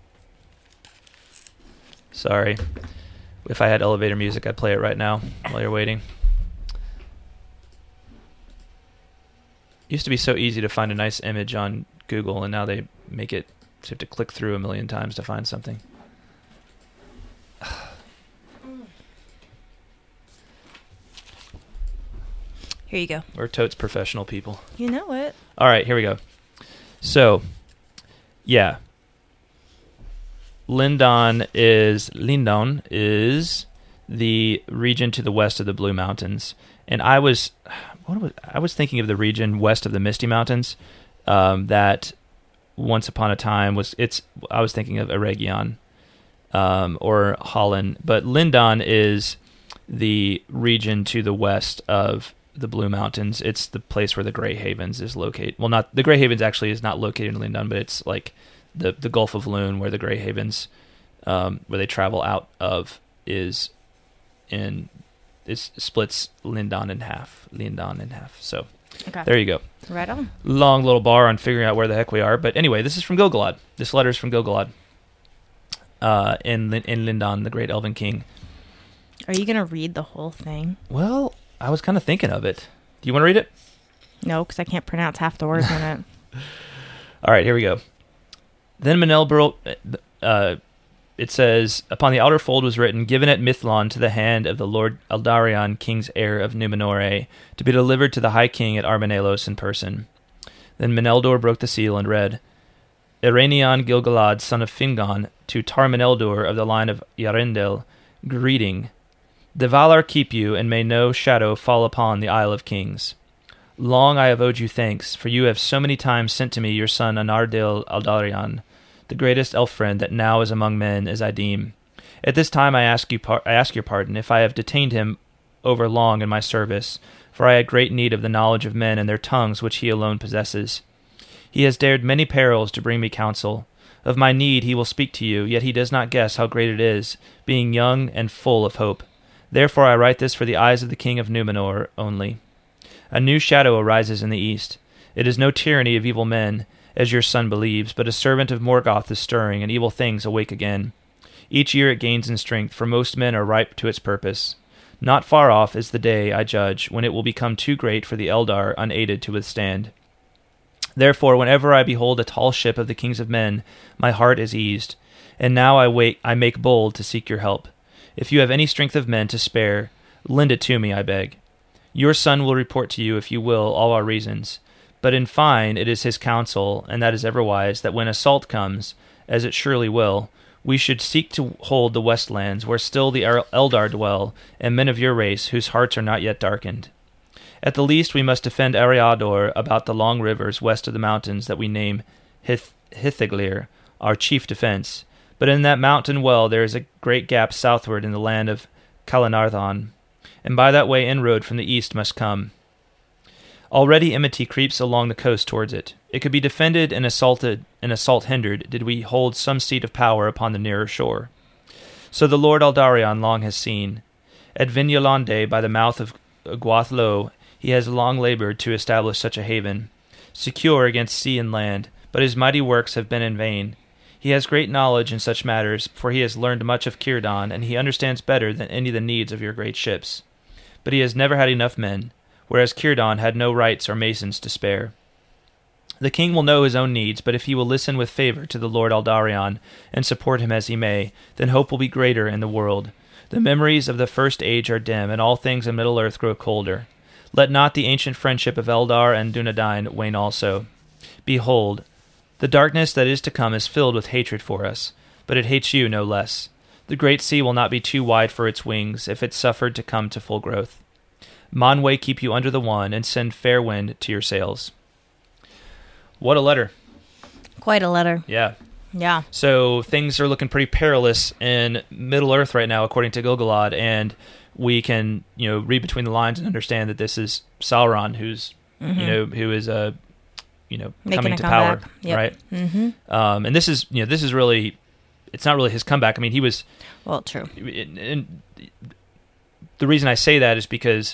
Sorry. If I had elevator music, I'd play it right now while you're waiting. Used to be so easy to find a nice image on Google, and now they make it so you have to click through a million times to find something. Here you go. We're totes professional people. You know it. All right, here we go. So, yeah. Lindan is the region to the west of the Blue Mountains. And I was thinking of the region west of the Misty Mountains that once upon a time I was thinking of Eregion or Holland, but Lindan is the region to the west of the Blue Mountains. It's the place where the Grey Havens is located. Well, not the Grey Havens actually is not located in Lindan, but it's like the Gulf of Lune where the Grey Havens, where they travel out of, splits Lindan in half. So okay. There you go. Right on. Long little bar on figuring out where the heck we are. But anyway, this is from Gil-galad. This letter is from Gil-galad in Lindan, the great Elven King. Are you going to read the whole thing? Well, I was kind of thinking of it. Do you want to read it? No, because I can't pronounce half the words in it. All right, here we go. Then Menelbril, it says, upon the outer fold was written, given at Mithlon to the hand of the Lord Eldarion, king's heir of Numenor, to be delivered to the High King at Armanelos in person. Then Meneldor broke the seal and read, Iranion Gil-galad, son of Fingon, to Tarman Eldor of the line of Yarindel, greeting. The Valar keep you, and may no shadow fall upon the Isle of Kings. Long I have owed you thanks, for you have so many times sent to me your son Anardil Eldarion, the greatest elf friend that now is among men, as I deem. At this time I ask your pardon if I have detained him over long in my service, for I had great need of the knowledge of men and their tongues which he alone possesses. He has dared many perils to bring me counsel. Of my need he will speak to you, yet he does not guess how great it is, being young and full of hope. Therefore I write this for the eyes of the king of Numenor only. A new shadow arises in the east. It is no tyranny of evil men, as your son believes, but a servant of Morgoth is stirring, and evil things awake again. Each year it gains in strength, for most men are ripe to its purpose. Not far off is the day, I judge, when it will become too great for the Eldar unaided to withstand. Therefore, whenever I behold a tall ship of the kings of men, my heart is eased. And now I make bold to seek your help. If you have any strength of men to spare, lend it to me, I beg. Your son will report to you, if you will, all our reasons. But in fine, it is his counsel, and that is ever wise, that when assault comes, as it surely will, We should seek to hold the Westlands, where still the Eldar dwell, and men of your race, whose hearts are not yet darkened. At the least, we must defend Eriador about the long rivers west of the mountains that we name Hitheglir, our chief defense. But in that mountain well there is a great gap southward in the land of Kalanarthon, and by that way inroad from the east must come. Already enmity creeps along the coast towards it. It could be defended and assault hindered, did we hold some seat of power upon the nearer shore. So the Lord Aldarion long has seen. At Vignalande, by the mouth of Gwathlo, he has long labored to establish such a haven, secure against sea and land, but his mighty works have been in vain. He has great knowledge in such matters, for he has learned much of Círdan, and he understands better than any the needs of your great ships. But he has never had enough men, whereas Círdan had no wrights or masons to spare. The king will know his own needs, but if he will listen with favor to the Lord Aldarion, and support him as he may, then hope will be greater in the world. The memories of the first age are dim, and all things in Middle-earth grow colder. Let not the ancient friendship of Eldar and Dunedain wane also. Behold, the darkness that is to come is filled with hatred for us, but it hates you no less. The great sea will not be too wide for its wings, if it suffered to come to full growth. Manwë keep you under the one, and send fair wind to your sails. What a letter. Quite a letter. Yeah. Yeah. So things are looking pretty perilous in Middle-earth right now, according to Gil-galad, and we can, read between the lines and understand that this is Sauron who's, who is coming to power, yep. right? Mm-hmm. And this is really, it's not really his comeback. I mean, he was true. And the reason I say that is because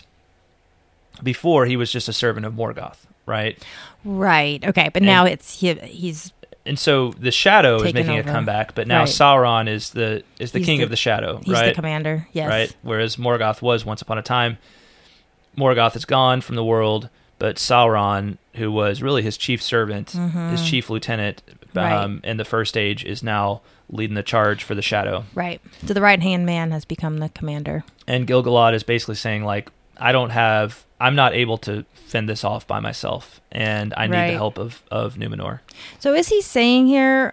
before he was just a servant of Morgoth, right? Right. Okay, but now he's. And so the Shadow is making a comeback, but now Sauron is the king of the Shadow, he's right? He's the commander, yes. Right? Whereas Morgoth was once upon a time. Morgoth is gone from the world, but Sauron, who was really his chief servant, his chief lieutenant in the First Age, is now leading the charge for the Shadow. Right. So the right-hand man has become the commander. And Gil-galad is basically saying, like, I'm not able to fend this off by myself, and I need the help of Numenor. So is he saying here,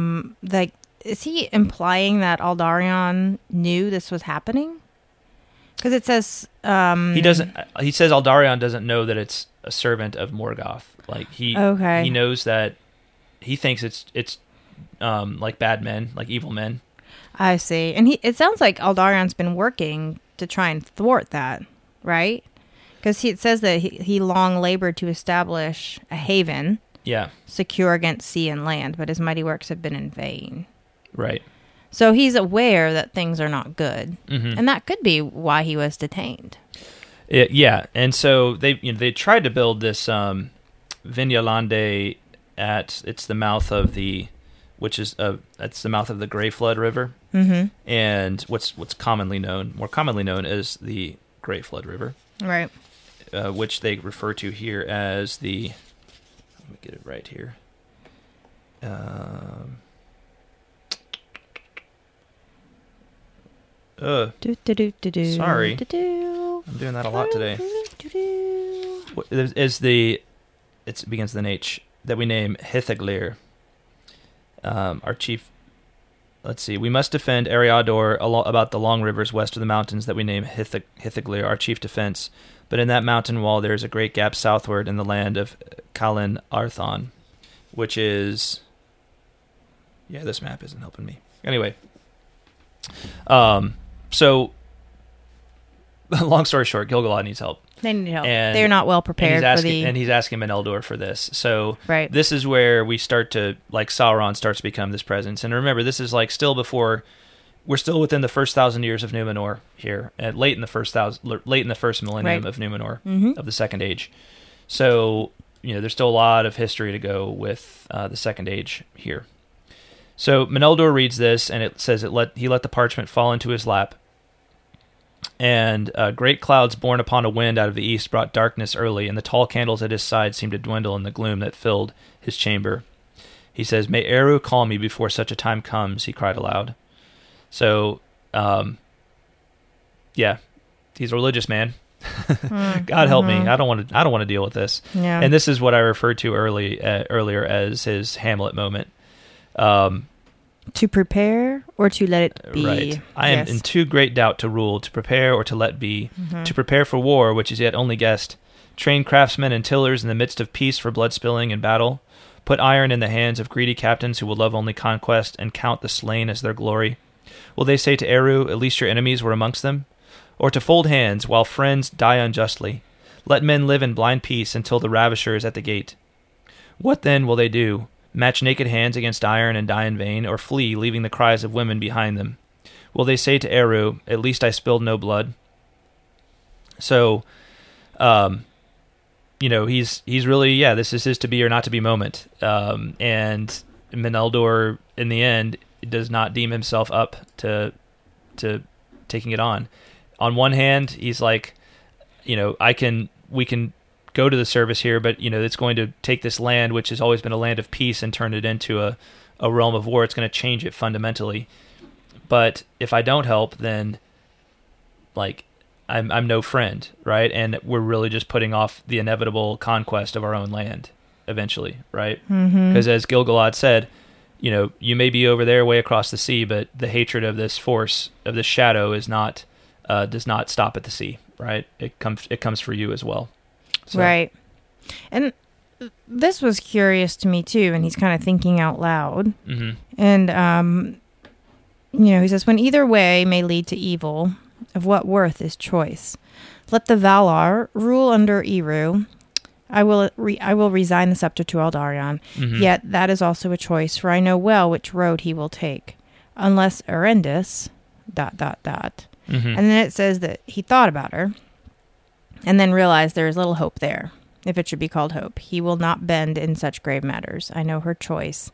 is he implying that Aldarion knew this was happening? Because it says... he doesn't. He says Aldarion doesn't know that it's a servant of Morgoth. Like, he knows that he thinks it's like bad men, like evil men. I see. And it sounds like Aldarion's been working to try and thwart that, right? Because it says that he long labored to establish a haven, secure against sea and land, but his mighty works have been in vain. Right. So he's aware that things are not good, and that could be why he was detained. Yeah, and so they tried to build this Vignalande it's the mouth of the Grey Flood River, and what's more commonly known as the Grey Flood River, right? Which they refer to here as the. Let me get it right here. Sorry, I'm doing that a lot today. It begins with an H that we name Hitheglir. Our chief. Let's see. We must defend Eriador about the long rivers west of the mountains that we name Hitheglir, our chief defense. But in that mountain wall there is a great gap southward in the land of Kalanarthon, which is... Yeah, this map isn't helping me. Anyway. So, long story short, Gil-galad needs help. They need help. They're not well prepared and he's asking Meneldor for this. So this is where we start to, like, Sauron starts to become this presence. And remember, this is like still before, we're still within the first 1,000 years of Numenor here, late in the first millennium of Numenor, of the Second Age. So, there's still a lot of history to go with the Second Age here. So Meneldor reads this, and it says he let the parchment fall into his lap. And great clouds borne upon a wind out of the east brought darkness early, and the tall candles at his side seemed to dwindle in the gloom that filled his chamber. He says, "May Eru call me before such a time comes," he cried aloud. So, he's a religious man. God help me! I don't want to deal with this. Yeah. And this is what I referred to earlier as his Hamlet moment. To prepare or to let it be? Right. I am in too great doubt to rule, to prepare or to let be, to prepare for war, which is yet only guessed, train craftsmen and tillers in the midst of peace for blood spilling and battle, put iron in the hands of greedy captains who will love only conquest and count the slain as their glory. Will they say to Eru, at least your enemies were amongst them? Or to fold hands while friends die unjustly? Let men live in blind peace until the ravisher is at the gate. What then will they do? Match naked hands against iron and die in vain, or flee, leaving the cries of women behind them? Will they say to Eru, at least I spilled no blood? So, he's really, this is his to be or not to be moment. And Meneldor, in the end, does not deem himself up to taking it on. On one hand, he's like, we can go to the service here, but it's going to take this land, which has always been a land of peace, and turn it into a realm of war. It's going to change it fundamentally. But if I don't help, then I'm no friend, right? And we're really just putting off the inevitable conquest of our own land eventually, right? Because as Gil-galad said, you may be over there way across the sea, but the hatred of this force, of this shadow, is not does not stop at the sea, right? It comes for you as well. So. Right. And this was curious to me too, and he's kind of thinking out loud. Mm-hmm. And, he says, when either way may lead to evil, of what worth is choice? Let the Valar rule under Eru. I will resign the scepter to Eldarion. Mm-hmm. Yet that is also a choice, for I know well which road he will take. Unless Erendis... ... Mm-hmm. And then it says that he thought about her, and then realized there is little hope there, if it should be called hope. He will not bend in such grave matters. I know her choice.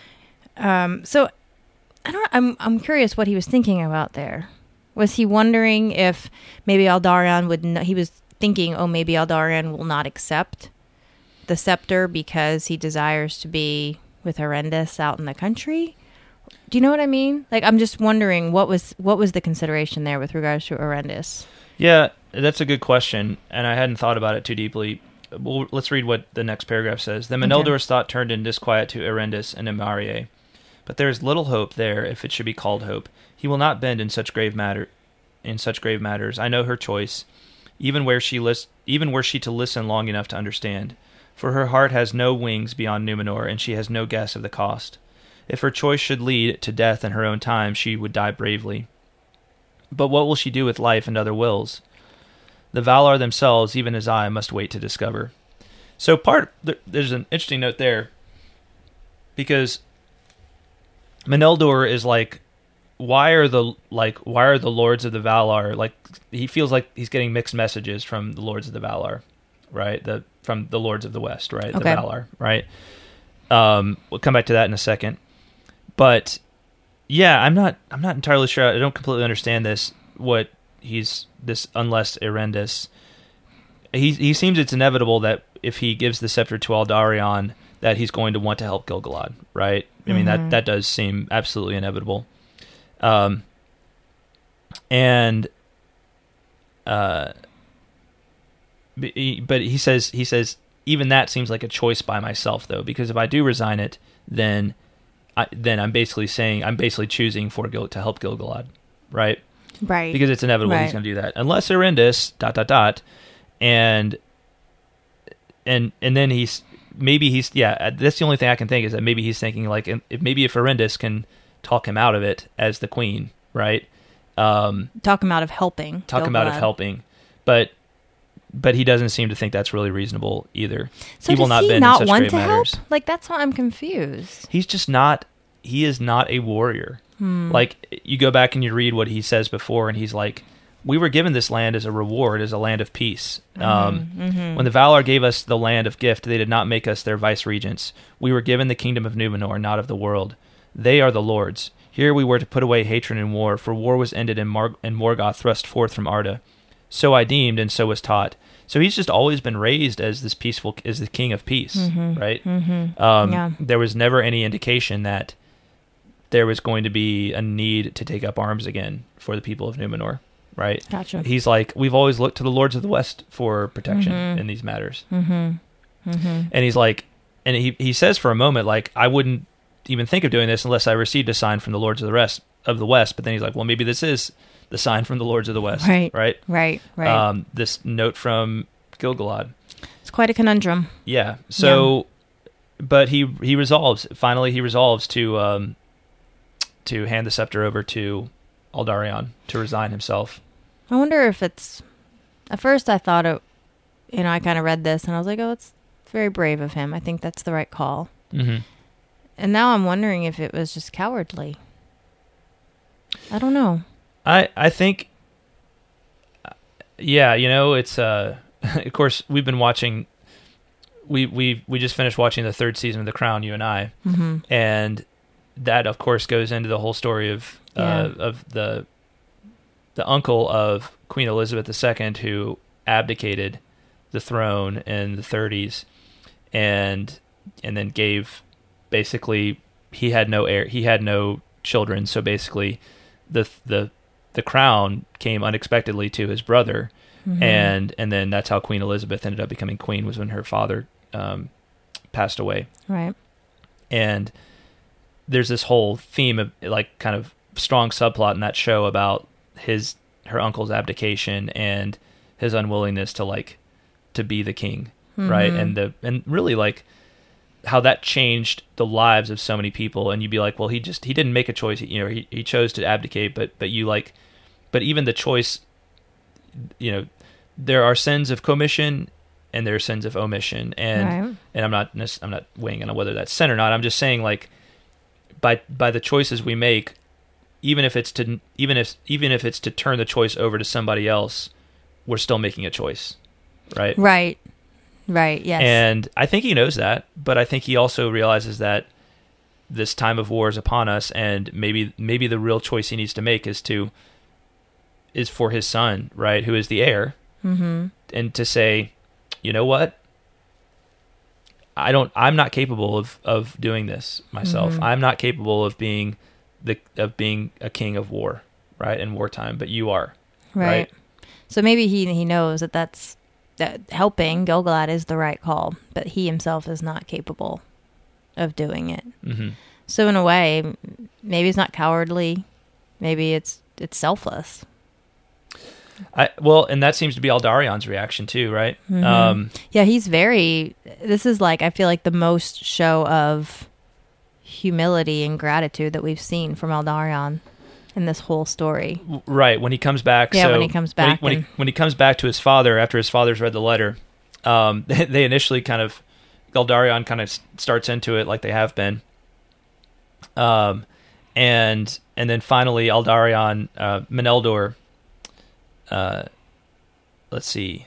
So I'm curious what he was thinking about there. Was he wondering if maybe Eldarion he was thinking, maybe Eldarion will not accept the scepter because he desires to be with Erendis out in the country? Do you know what I mean? I'm just wondering what was the consideration there with regards to Erendis? Yeah, that's a good question, and I hadn't thought about it too deeply. Well, let's read what the next paragraph says. Then Meneldor's thought turned in disquiet to Erendis and Imarié. But there is little hope there, if it should be called hope. He will not bend in such grave matters. I know her choice, even were she to listen long enough to understand. For her heart has no wings beyond Numenor, and she has no guess of the cost. If her choice should lead to death in her own time, she would die bravely. But what will she do with life and other wills? The Valar themselves, even as I, must wait to discover. So there's an interesting note there, because Meneldor is why are the lords of the Valar, he feels like he's getting mixed messages from the lords of the Valar, right? From the lords of the West, right? Okay. The Valar, right? We'll come back to that in a second. But yeah, I'm not entirely sure. I don't completely understand this. Unless Erendis, he seems it's inevitable that if he gives the scepter to Eldarion, that he's going to want to help Gil-galad, right? I mean, that does seem absolutely inevitable. But he says even that seems like a choice by myself, though, because if I do resign it, then I'm basically choosing to help Gil-galad, right? Right. Because it's inevitable he's going to do that, unless Erendis ... and then that's the only thing I can think is that maybe he's thinking if Erendis can talk him out of it as the queen, right? Talk him out of helping. But he doesn't seem to think that's really reasonable either. So he will not bend in such grave matters. That's why I'm confused. He's just not. He is not a warrior. You go back and you read what he says before, and he's like, "We were given this land as a reward, as a land of peace. When the Valar gave us the land of gift, they did not make us their vice-regents. We were given the kingdom of Numenor, not of the world. They are the lords. Here we were to put away hatred and war, for war was ended and Morgoth thrust forth from Arda. So I deemed, and so was taught." So he's just always been raised as this as the king of peace, right? There was never any indication that there was going to be a need to take up arms again for the people of Numenor, right? Gotcha. He's we've always looked to the lords of the West for protection in these matters. And he's and he says for a moment, I wouldn't even think of doing this unless I received a sign from the lords of the West. But then he's like, well, maybe this is the sign from the lords of the West, right? This note from Gil-galad. It's quite a conundrum. Yeah. So, but he resolves to hand the scepter over to Aldarion to resign himself. I wonder if it's. At first, I thought it. I kind of read this and I was like, oh, it's very brave of him. I think that's the right call. Mm-hmm. And now I'm wondering if it was just cowardly. I don't know. I think, yeah, it's, of course, we've been watching, we just finished watching the third season of The Crown, you and I, mm-hmm. and that, of course, goes into the whole story of the uncle of Queen Elizabeth II who abdicated the throne in the 30s and then gave, basically, he had no heir, he had no children, so basically the crown came unexpectedly to his brother, mm-hmm. and then that's how Queen Elizabeth ended up becoming queen, was when her father passed away. Right. And there's this whole theme of like kind of strong subplot in that show about her uncle's abdication and his unwillingness to be the king, mm-hmm. right? And really like how that changed the lives of so many people. And you'd be like, well, he didn't make a choice. He chose to abdicate, but even the choice, there are sins of commission and there are sins of omission. And, right. and I'm not weighing in on whether that's sin or not. I'm just saying like by the choices we make, even if it's to turn the choice over to somebody else, we're still making a choice. Right. Right. Yes. And I think he knows that, but I think he also realizes that this time of war is upon us, and maybe the real choice he needs to make is for his son, right, who is the heir, mm-hmm. and to say, you know what, I'm not capable of doing this myself. Mm-hmm. I'm not capable of being a king of war, right, in wartime, but you are, right? So maybe he knows that helping Gil-galad is the right call, but he himself is not capable of doing it. Mm-hmm. So in a way, maybe it's not cowardly. Maybe it's selfless. And that seems to be Aldarion's reaction too, right? Mm-hmm. Yeah, he's this is I feel like the most show of humility and gratitude that we've seen from Aldarion in this whole story. Right, when he comes back. Yeah, so when he comes back. When he comes back to his father, after his father's read the letter, they initially Aldarion kind of starts into it like they have been. And then finally Aldarion, Meneldor, let's see.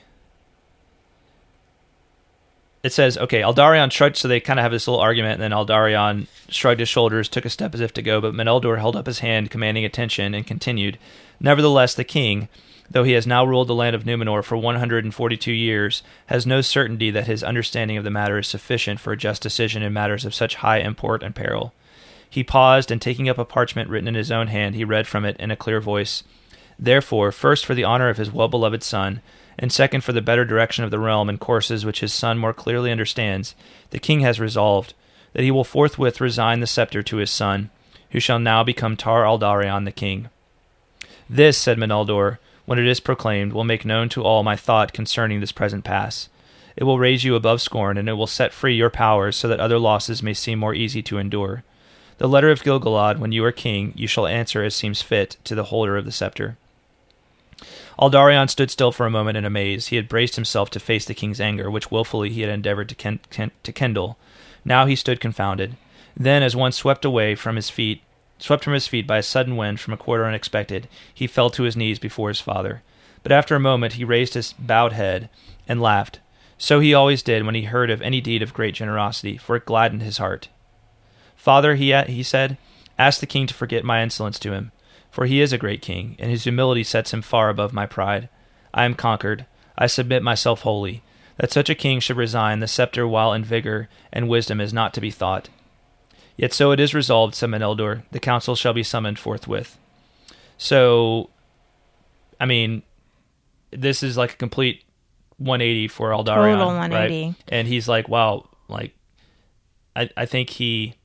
It says, okay, Aldarion shrugged, so they kind of have this little argument, and then Aldarion shrugged his shoulders, took a step as if to go, but Meneldor held up his hand, commanding attention, and continued, "Nevertheless, the king, though he has now ruled the land of Numenor for 142 years, has no certainty that his understanding of the matter is sufficient for a just decision in matters of such high import and peril." He paused, and taking up a parchment written in his own hand, he read from it in a clear voice, "Therefore, first for the honor of his well-beloved son, and second for the better direction of the realm and courses which his son more clearly understands, the king has resolved that he will forthwith resign the scepter to his son, who shall now become Tar Aldarion the king. This," said Meneldor, "when it is proclaimed, will make known to all my thought concerning this present pass. It will raise you above scorn, and it will set free your powers so that other losses may seem more easy to endure. The letter of Gil-galad, when you are king, you shall answer as seems fit to the holder of the scepter." Aldarion stood still for a moment in amaze. He had braced himself to face the king's anger, which willfully he had endeavored to kindle. Now he stood confounded. Then, as one swept from his feet by a sudden wind from a quarter unexpected, he fell to his knees before his father. But after a moment he raised his bowed head and laughed. So he always did when he heard of any deed of great generosity, for it gladdened his heart. "Father," he said, "ask the king to forget my insolence to him. For he is a great king, and his humility sets him far above my pride. I am conquered. I submit myself wholly. That such a king should resign the scepter while in vigor and wisdom is not to be thought." "Yet so it is resolved," said Meneldor. "The council shall be summoned forthwith." So, I mean, this is like a complete 180 for Aldarion. Total 180. Right? And he's like, wow, like, I think he...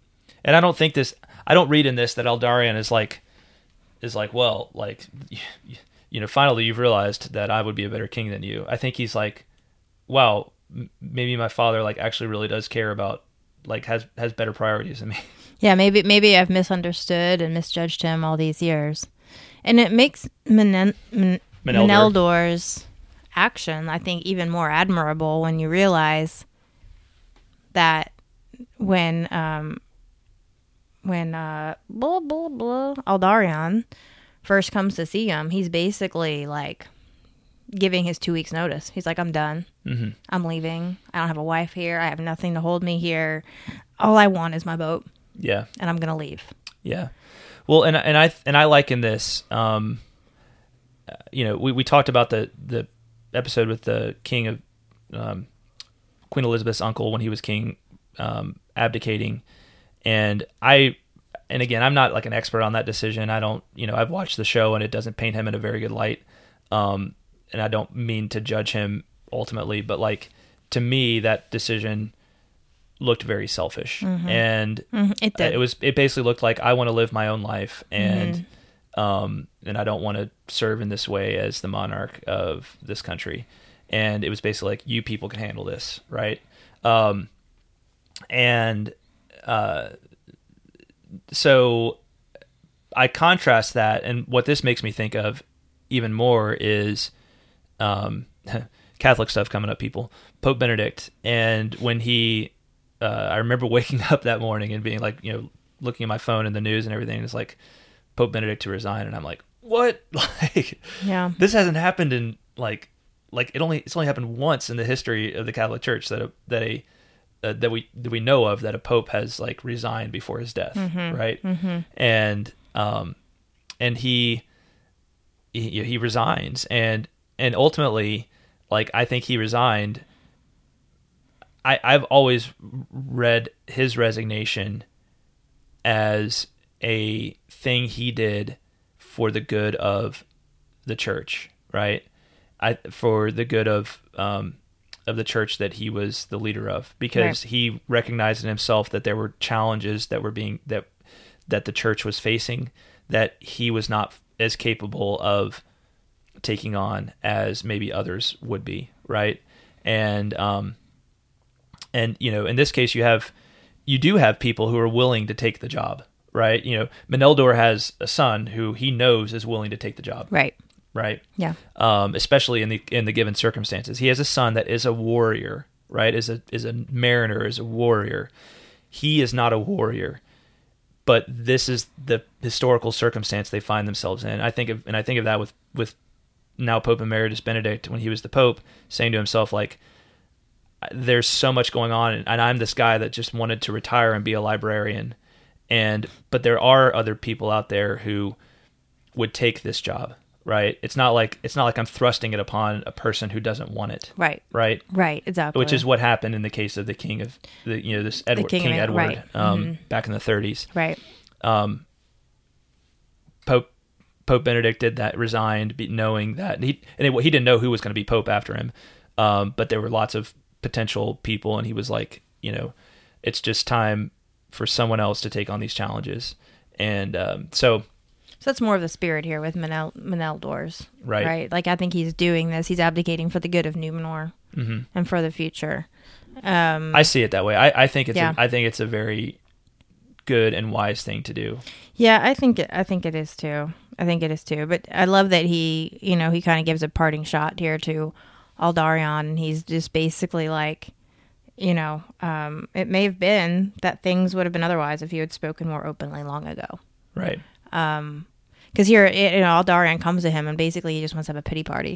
And I don't read in this that Eldarion is like, well, like, finally you've realized that I would be a better king than you. I think he's like, wow, maybe my father like actually really does care about, like, has better priorities than me. Yeah, maybe I've misunderstood and misjudged him all these years. And it makes Meneldor's action, I think, even more admirable when you realize that when Eldarion first comes to see him, he's basically like giving his 2 weeks notice. He's like, I'm done. Mm-hmm. I'm leaving. I don't have a wife here. I have nothing to hold me here. All I want is my boat. Yeah. And I'm going to leave. Yeah. Well, and I like in this, we talked about the episode with the king of Queen Elizabeth's uncle when he was king, abdicating, and again, I'm not like an expert on that decision. I don't, I've watched the show and it doesn't paint him in a very good light, and I don't mean to judge him ultimately, but like, to me, that decision looked very selfish, and it did. It basically looked like, I want to live my own life, and I don't want to serve in this way as the monarch of this country. And it was basically like, you people can handle this, right? So I contrast that, and what this makes me think of even more is Catholic stuff coming up, people. Pope Benedict, and when he, I remember waking up that morning and being like, looking at my phone and the news and everything, and it's like, Pope Benedict to resign, and I'm like, what? Like, yeah, this hasn't happened in it's only happened once in the history of the Catholic Church that we know of, that a pope has like resigned before his death, right? And he resigns, and ultimately, like, I think he resigned. I've always read his resignation as a thing he did for the good of the church, right? For the good of the church that he was the leader of, because he recognized in himself that there were challenges that were that the church was facing, that he was not as capable of taking on as maybe others would be, right? And in this case, you do have people who are willing to take the job, right? Meneldor has a son who he knows is willing to take the job, right? Yeah. Especially in the given circumstances, he has a son that is a warrior, right? Is a mariner, is a warrior. He is not a warrior, but this is the historical circumstance they find themselves in. I think of that with now Pope Emeritus Benedict, when he was the Pope, saying to himself, like, there's so much going on, and I'm this guy that just wanted to retire and be a librarian, but there are other people out there who would take this job, right? It's not like I'm thrusting it upon a person who doesn't want it, right, exactly. Which is what happened in the case of the king of this Edward, King Edward, right. Back in the 30s, right? Pope Benedict did that, resigned, knowing that he didn't know who was going to be Pope after him, but there were lots of potential people, and he was like, it's just time for someone else to take on these challenges, and so that's more of the spirit here with Meneldor's, right? Like, I think he's doing this, he's abdicating for the good of Numenor and for the future. I see it that way. I think it's a very good and wise thing to do. Yeah, I think it is too. But I love that he kind of gives a parting shot here to Eldarion, and he's just basically like, it may have been that things would have been otherwise if you had spoken more openly long ago. Right. Because here, Eldarion comes to him, and basically he just wants to have a pity party,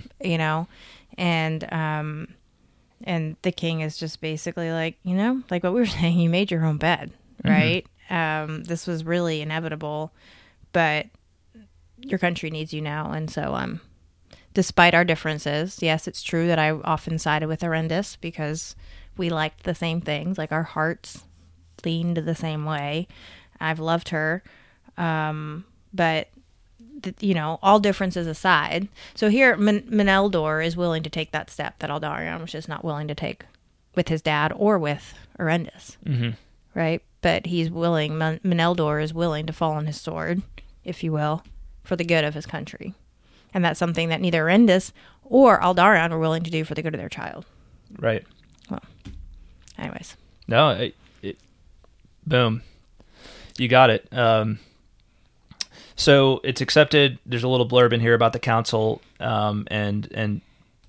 and the king is just basically like, like what we were saying, you made your own bed, right? This was really inevitable, but your country needs you now, and so despite our differences, yes, it's true that I often sided with Arendis because we liked the same things, like our hearts leaned the same way. I've loved her, but all differences aside. So here, Meneldor is willing to take that step that Eldarion was just not willing to take with his dad or with Arendis, right? But he's willing, Meneldor is willing to fall on his sword, if you will, for the good of his country. And that's something that neither Arendis or Aldarion were willing to do for the good of their child. Right. Well, anyways. No, boom. You got it. So it's accepted. There's a little blurb in here about the council, and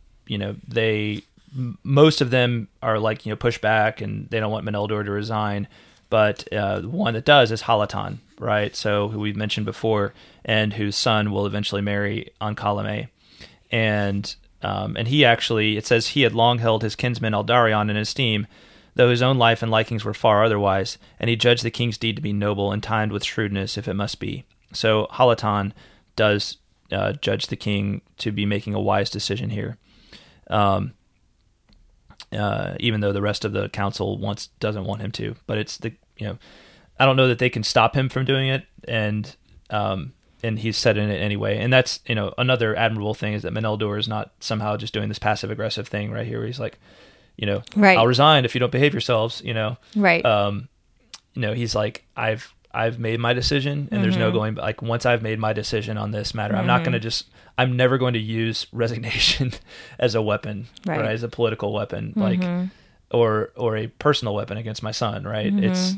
most of them are like, push back, and they don't want Meneldor to resign. But the one that does is Halaton, right? So who we've mentioned before, and whose son will eventually marry Oncalame. And he actually, it says he had long held his kinsman Aldarion in esteem, though his own life and likings were far otherwise, and he judged the king's deed to be noble and timed with shrewdness if it must be. So Halaton does judge the king to be making a wise decision here, even though the rest of the council doesn't want him to. But it's I don't know that they can stop him from doing it, and he's set in it anyway. And that's another admirable thing is that Meneldor is not somehow just doing this passive aggressive thing right here, where he's like, right. I'll resign if you don't behave yourselves, Right. He's like, I've made my decision, and there's no going back. Like, once I've made my decision on this matter, I'm not going to I'm never going to use resignation as a weapon, right? As a political weapon, like, or a personal weapon against my son, right? It's,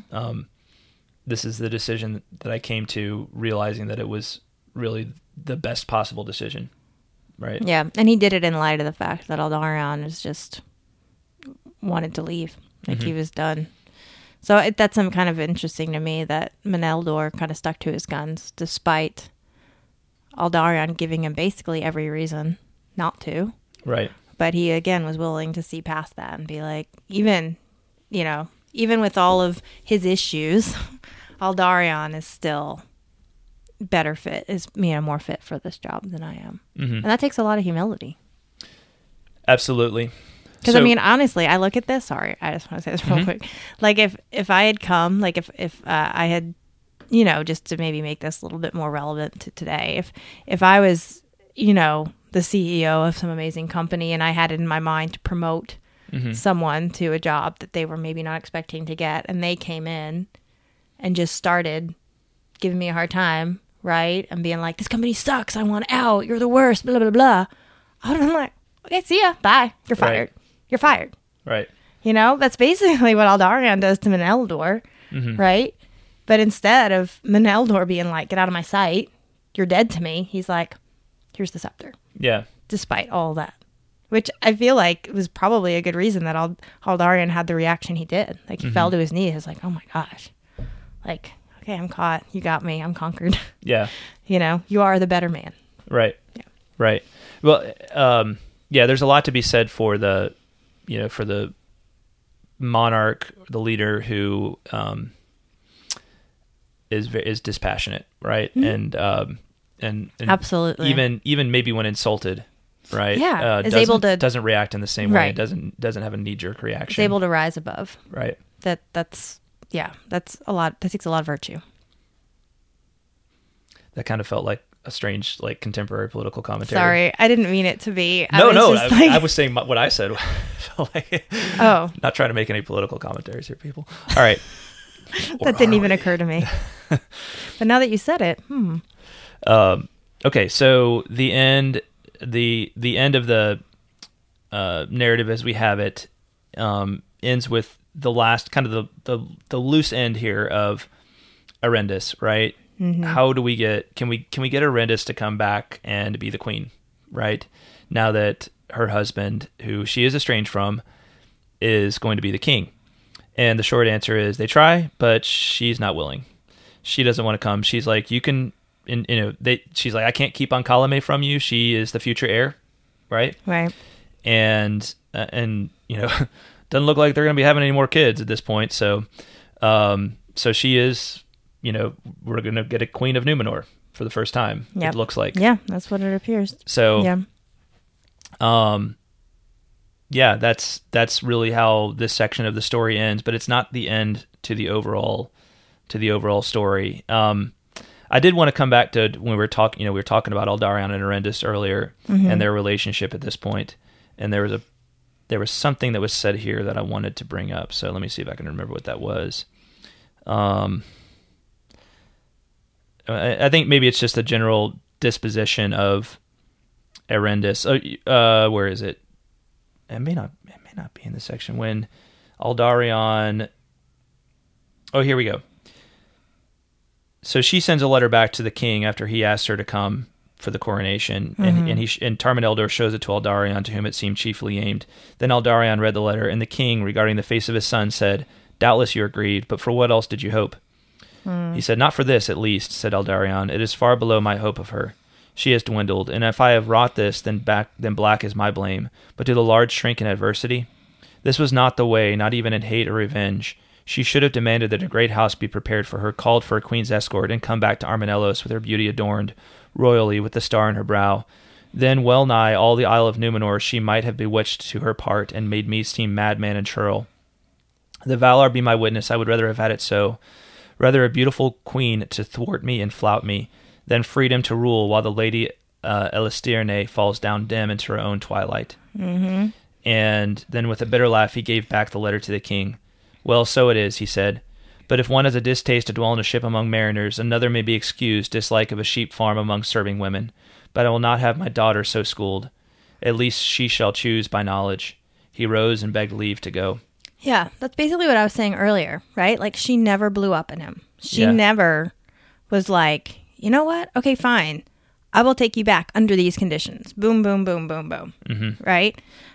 this is the decision that I came to, realizing that it was really the best possible decision, right? Yeah, and he did it in light of the fact that Aldarion is just wanted to leave, like he was done. So that's some kind of interesting to me that Meneldor kind of stuck to his guns, despite Aldarion giving him basically every reason not to. Right. But he, again, was willing to see past that and be like, even with all of his issues, Aldarion is still better fit, more fit for this job than I am. And that takes a lot of humility. Absolutely. Because, honestly, I look at this. Sorry, I just want to say this real quick. Like, if I had come, like, if I had, just to maybe make this a little bit more relevant to today, if I was, the CEO of some amazing company and I had it in my mind to promote someone to a job that they were maybe not expecting to get, and they came in and just started giving me a hard time, right? And being like, this company sucks. I want out. You're the worst, blah, blah, blah. I would have been like, okay, see ya. Bye. You're fired. Right. You're fired. Right. That's basically what Aldarion does to Meneldor, right? But instead of Meneldor being like, get out of my sight, you're dead to me, he's like, here's the scepter. Yeah. Despite all that. Which I feel like was probably a good reason that Aldarion had the reaction he did. Like, he fell to his knees. He was like, oh my gosh. Like, okay, I'm caught. You got me. I'm conquered. Yeah. You are the better man. Right. Yeah. Right. Well, there's a lot to be said for the monarch, the leader who is dispassionate, right? And absolutely, even maybe when insulted, right? Yeah, doesn't react in the same way. Doesn't have a knee jerk reaction. Is able to rise above. Right. That's a lot. That takes a lot of virtue. That kind of felt like a strange, like, contemporary political commentary. Sorry, I didn't mean it to be. I was saying what I said. Oh. Not trying to make any political commentaries here, people. All right. That didn't even occur to me. But now that you said it, okay, so the end of the narrative as we have it ends with the last, kind of the loose end here of Arendis, right? How do we can we get Arendis to come back and be the queen, right? Now that her husband, who she is estranged from, is going to be the king. And the short answer is they try, but she's not willing. She doesn't want to come. She's like, she's like, I can't keep Oncalame from you. She is the future heir, right? Right. And doesn't look like they're going to be having any more kids at this point. So she is, we're going to get a queen of Numenor for the first time. Yep. It looks like. Yeah, that's what it appears. So, that's really how this section of the story ends, but it's not the end to the overall story. I did want to come back to when we were talking about Aldarion and Arendis earlier and their relationship at this point. And there was something that was said here that I wanted to bring up. So let me see if I can remember what that was. I think maybe it's just a general disposition of Arendis. Where is it? It may not be in this section when Aldarion. Oh, here we go. So she sends a letter back to the king after he asks her to come for the coronation, and Tarman Eldor shows it to Aldarion, to whom it seemed chiefly aimed. Then Aldarion read the letter, and the king, regarding the face of his son, said, "Doubtless you are grieved, but for what else did you hope?" He said, "Not for this, at least," said Aldarion. "It is far below my hope of her. She has dwindled, and if I have wrought this, then black is my blame. But do the large shrink in adversity? This was not the way, not even in hate or revenge. She should have demanded that a great house be prepared for her, called for a queen's escort, and come back to Armenellos with her beauty adorned, royally, with the star in her brow. Then well nigh all the Isle of Numenor she might have bewitched to her part, and made me seem madman and churl. The Valar be my witness, I would rather have had it so. Rather a beautiful queen to thwart me and flout me, than freedom to rule while the lady Elistirne falls down dim into her own twilight." And then with a bitter laugh he gave back the letter to the king. "Well, so it is," he said. "But if one has a distaste to dwell in a ship among mariners, another may be excused dislike of a sheep farm among serving women. But I will not have my daughter so schooled. At least she shall choose by knowledge." He rose and begged leave to go. Yeah, that's basically what I was saying earlier, right? Like, she never blew up in him. She never was like, you know what? Okay, fine. I will take you back under these conditions. Boom, boom, boom, boom, boom. Right?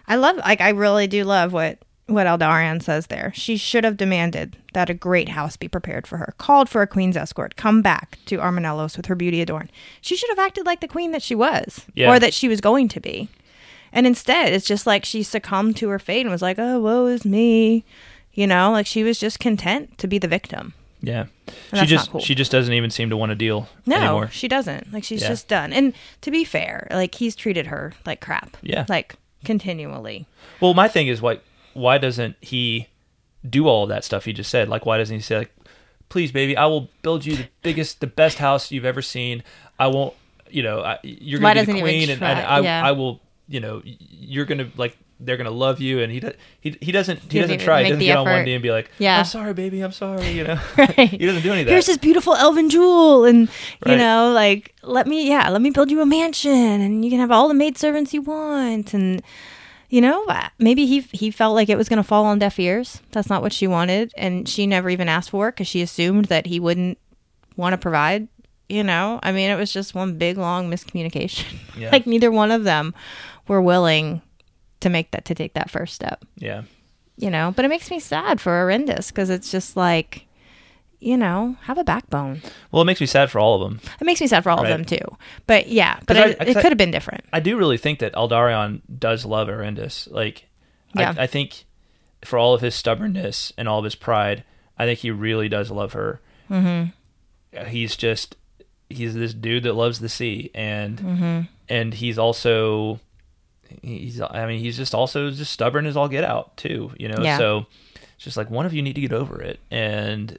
I really do love what Aldarion says there. She should have demanded that a great house be prepared for her, called for a queen's escort, come back to Armenellos with her beauty adorned. She should have acted like the queen that she was, or that she was going to be. And instead, it's just like she succumbed to her fate and was like, oh, woe is me. You know, like she was just content to be the victim. Yeah. And that's not cool. She just doesn't even seem to want to deal anymore. No, she doesn't. Like, she's just done. And to be fair, like, he's treated her like crap. Yeah. Like, continually. Well, my thing is, like, why doesn't he do all of that stuff he just said? Like, why doesn't he say, like, please, baby, I will build you the best house you've ever seen. I won't, you're going to be the queen, and I will, you're going to, like, they're going to love you. And he doesn't try. He doesn't get on one knee and be like, I'm sorry, baby, I'm sorry, Right. He doesn't do any of that. Here's this beautiful elven jewel, and, like, let me build you a mansion, and you can have all the maidservants you want, and... maybe he felt like it was going to fall on deaf ears. That's not what she wanted. And she never even asked for it because she assumed that he wouldn't want to provide, I mean, it was just one big, long miscommunication. Yeah. Like, neither one of them were willing to take that first step. Yeah. But it makes me sad for Arendis because it's just like, have a backbone. Well, it makes me sad for all of them. It makes me sad for all of them too. But yeah, but it could have been different. I do really think that Aldarion does love Arendis. Like, I think for all of his stubbornness and all of his pride, I think he really does love her. Mm-hmm. He's this dude that loves the sea, and he's also he's just stubborn as all get out too. So it's just like, one of you need to get over it, and.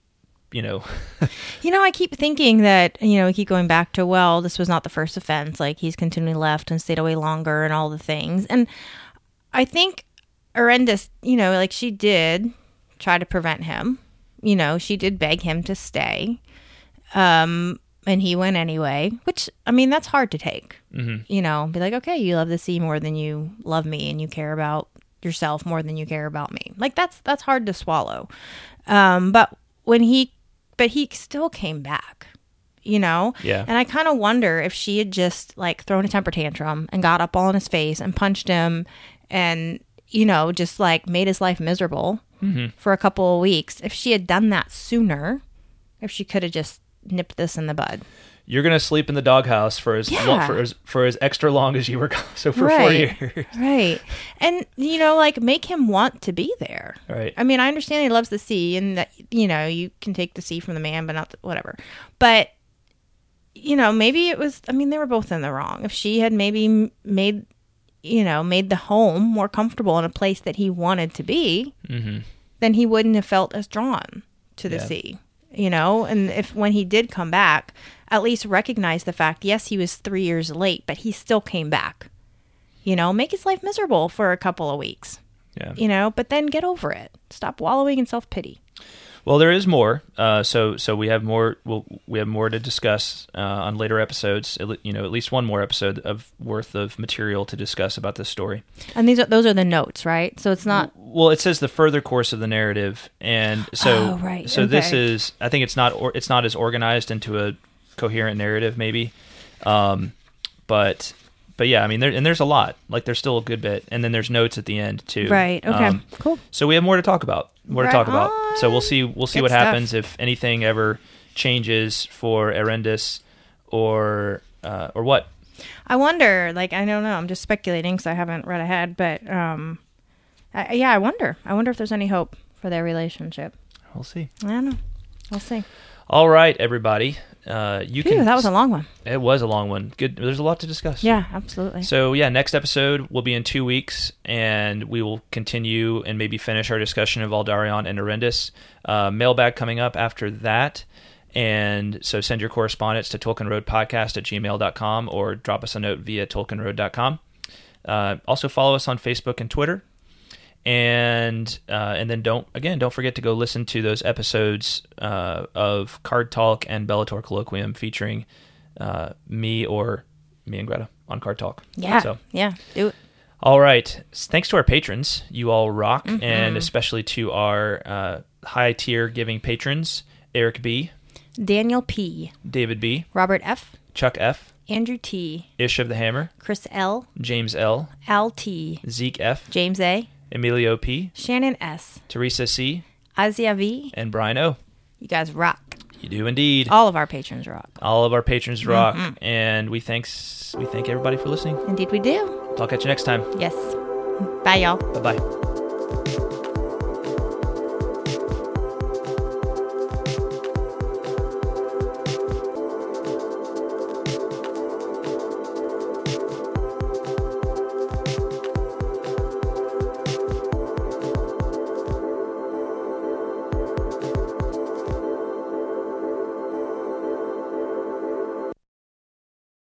I keep thinking that, we keep going back to, well, this was not the first offense. Like, he's continually left and stayed away longer and all the things. And I think Arendis, like, she did try to prevent him. She did beg him to stay. And he went anyway, which, I mean, that's hard to take. Mm-hmm. Be like, okay, you love the sea more than you love me, and you care about yourself more than you care about me. Like, that's hard to swallow. But he still came back, Yeah. And I kind of wonder if she had just, like, thrown a temper tantrum and got up all in his face and punched him and, just, like, made his life miserable for a couple of weeks. If she had done that sooner, if she could have just nipped this in the bud. You're going to sleep in the doghouse for as extra long as you were gone. So for 4 years. Right. And, like, make him want to be there. Right. I mean, I understand he loves the sea and that, you can take the sea from the man, but not whatever. But, maybe it was, I mean, they were both in the wrong. If she had maybe made the home more comfortable in a place that he wanted to be, then he wouldn't have felt as drawn to the sea. And if when he did come back, at least recognize the fact, yes, he was 3 years late, but he still came back. Make his life miserable for a couple of weeks. Yeah. But then get over it. Stop wallowing in self-pity. Well, there is more. So we have more. We have more to discuss on later episodes. At least one more episode worth of material to discuss about this story. And those are the notes, right? So it's not. Well, it says the further course of the narrative, and so right. So okay. this is. I think it's not as organized into a coherent narrative, maybe. But yeah, I mean, there's a lot. Like, there's still a good bit, and then there's notes at the end too. Right. Okay. Cool. So we have more to talk about. So we'll see Good what stuff. happens if anything ever changes for Erendis or what. I wonder. Like, I don't know. I'm just speculating because I haven't read ahead. But I wonder. I wonder if there's any hope for their relationship. We'll see. I don't know. We'll see. All right, everybody. That was a long one. It was a long one. Good. There's a lot to discuss. Yeah, absolutely. So yeah, next episode will be in 2 weeks, and we will continue and maybe finish our discussion of Aldarion and Erendis. Mailbag coming up after that, and so send your correspondence to TolkienRoadPodcast@gmail.com or drop us a note via TolkienRoad.com. Also follow us on Facebook and Twitter. And then don't forget to go listen to those episodes of Card Talk and Bellator Colloquium featuring me and Greta on Card Talk. Yeah, so, yeah, do it. All right. Thanks to our patrons. You all rock, and especially to our high-tier giving patrons, Eric B., Daniel P., David B., Robert F., Chuck F., Andrew T., Ish of the Hammer, Chris L., James L., Al T., Zeke F., James A., Emilio P., Shannon S., Teresa C., Azia V., and Brian O. You guys rock. You do indeed. All of our patrons rock. All of our patrons rock, and we thank everybody for listening. Indeed we do. Talk at you next time. Yes. Bye, y'all. Bye-bye.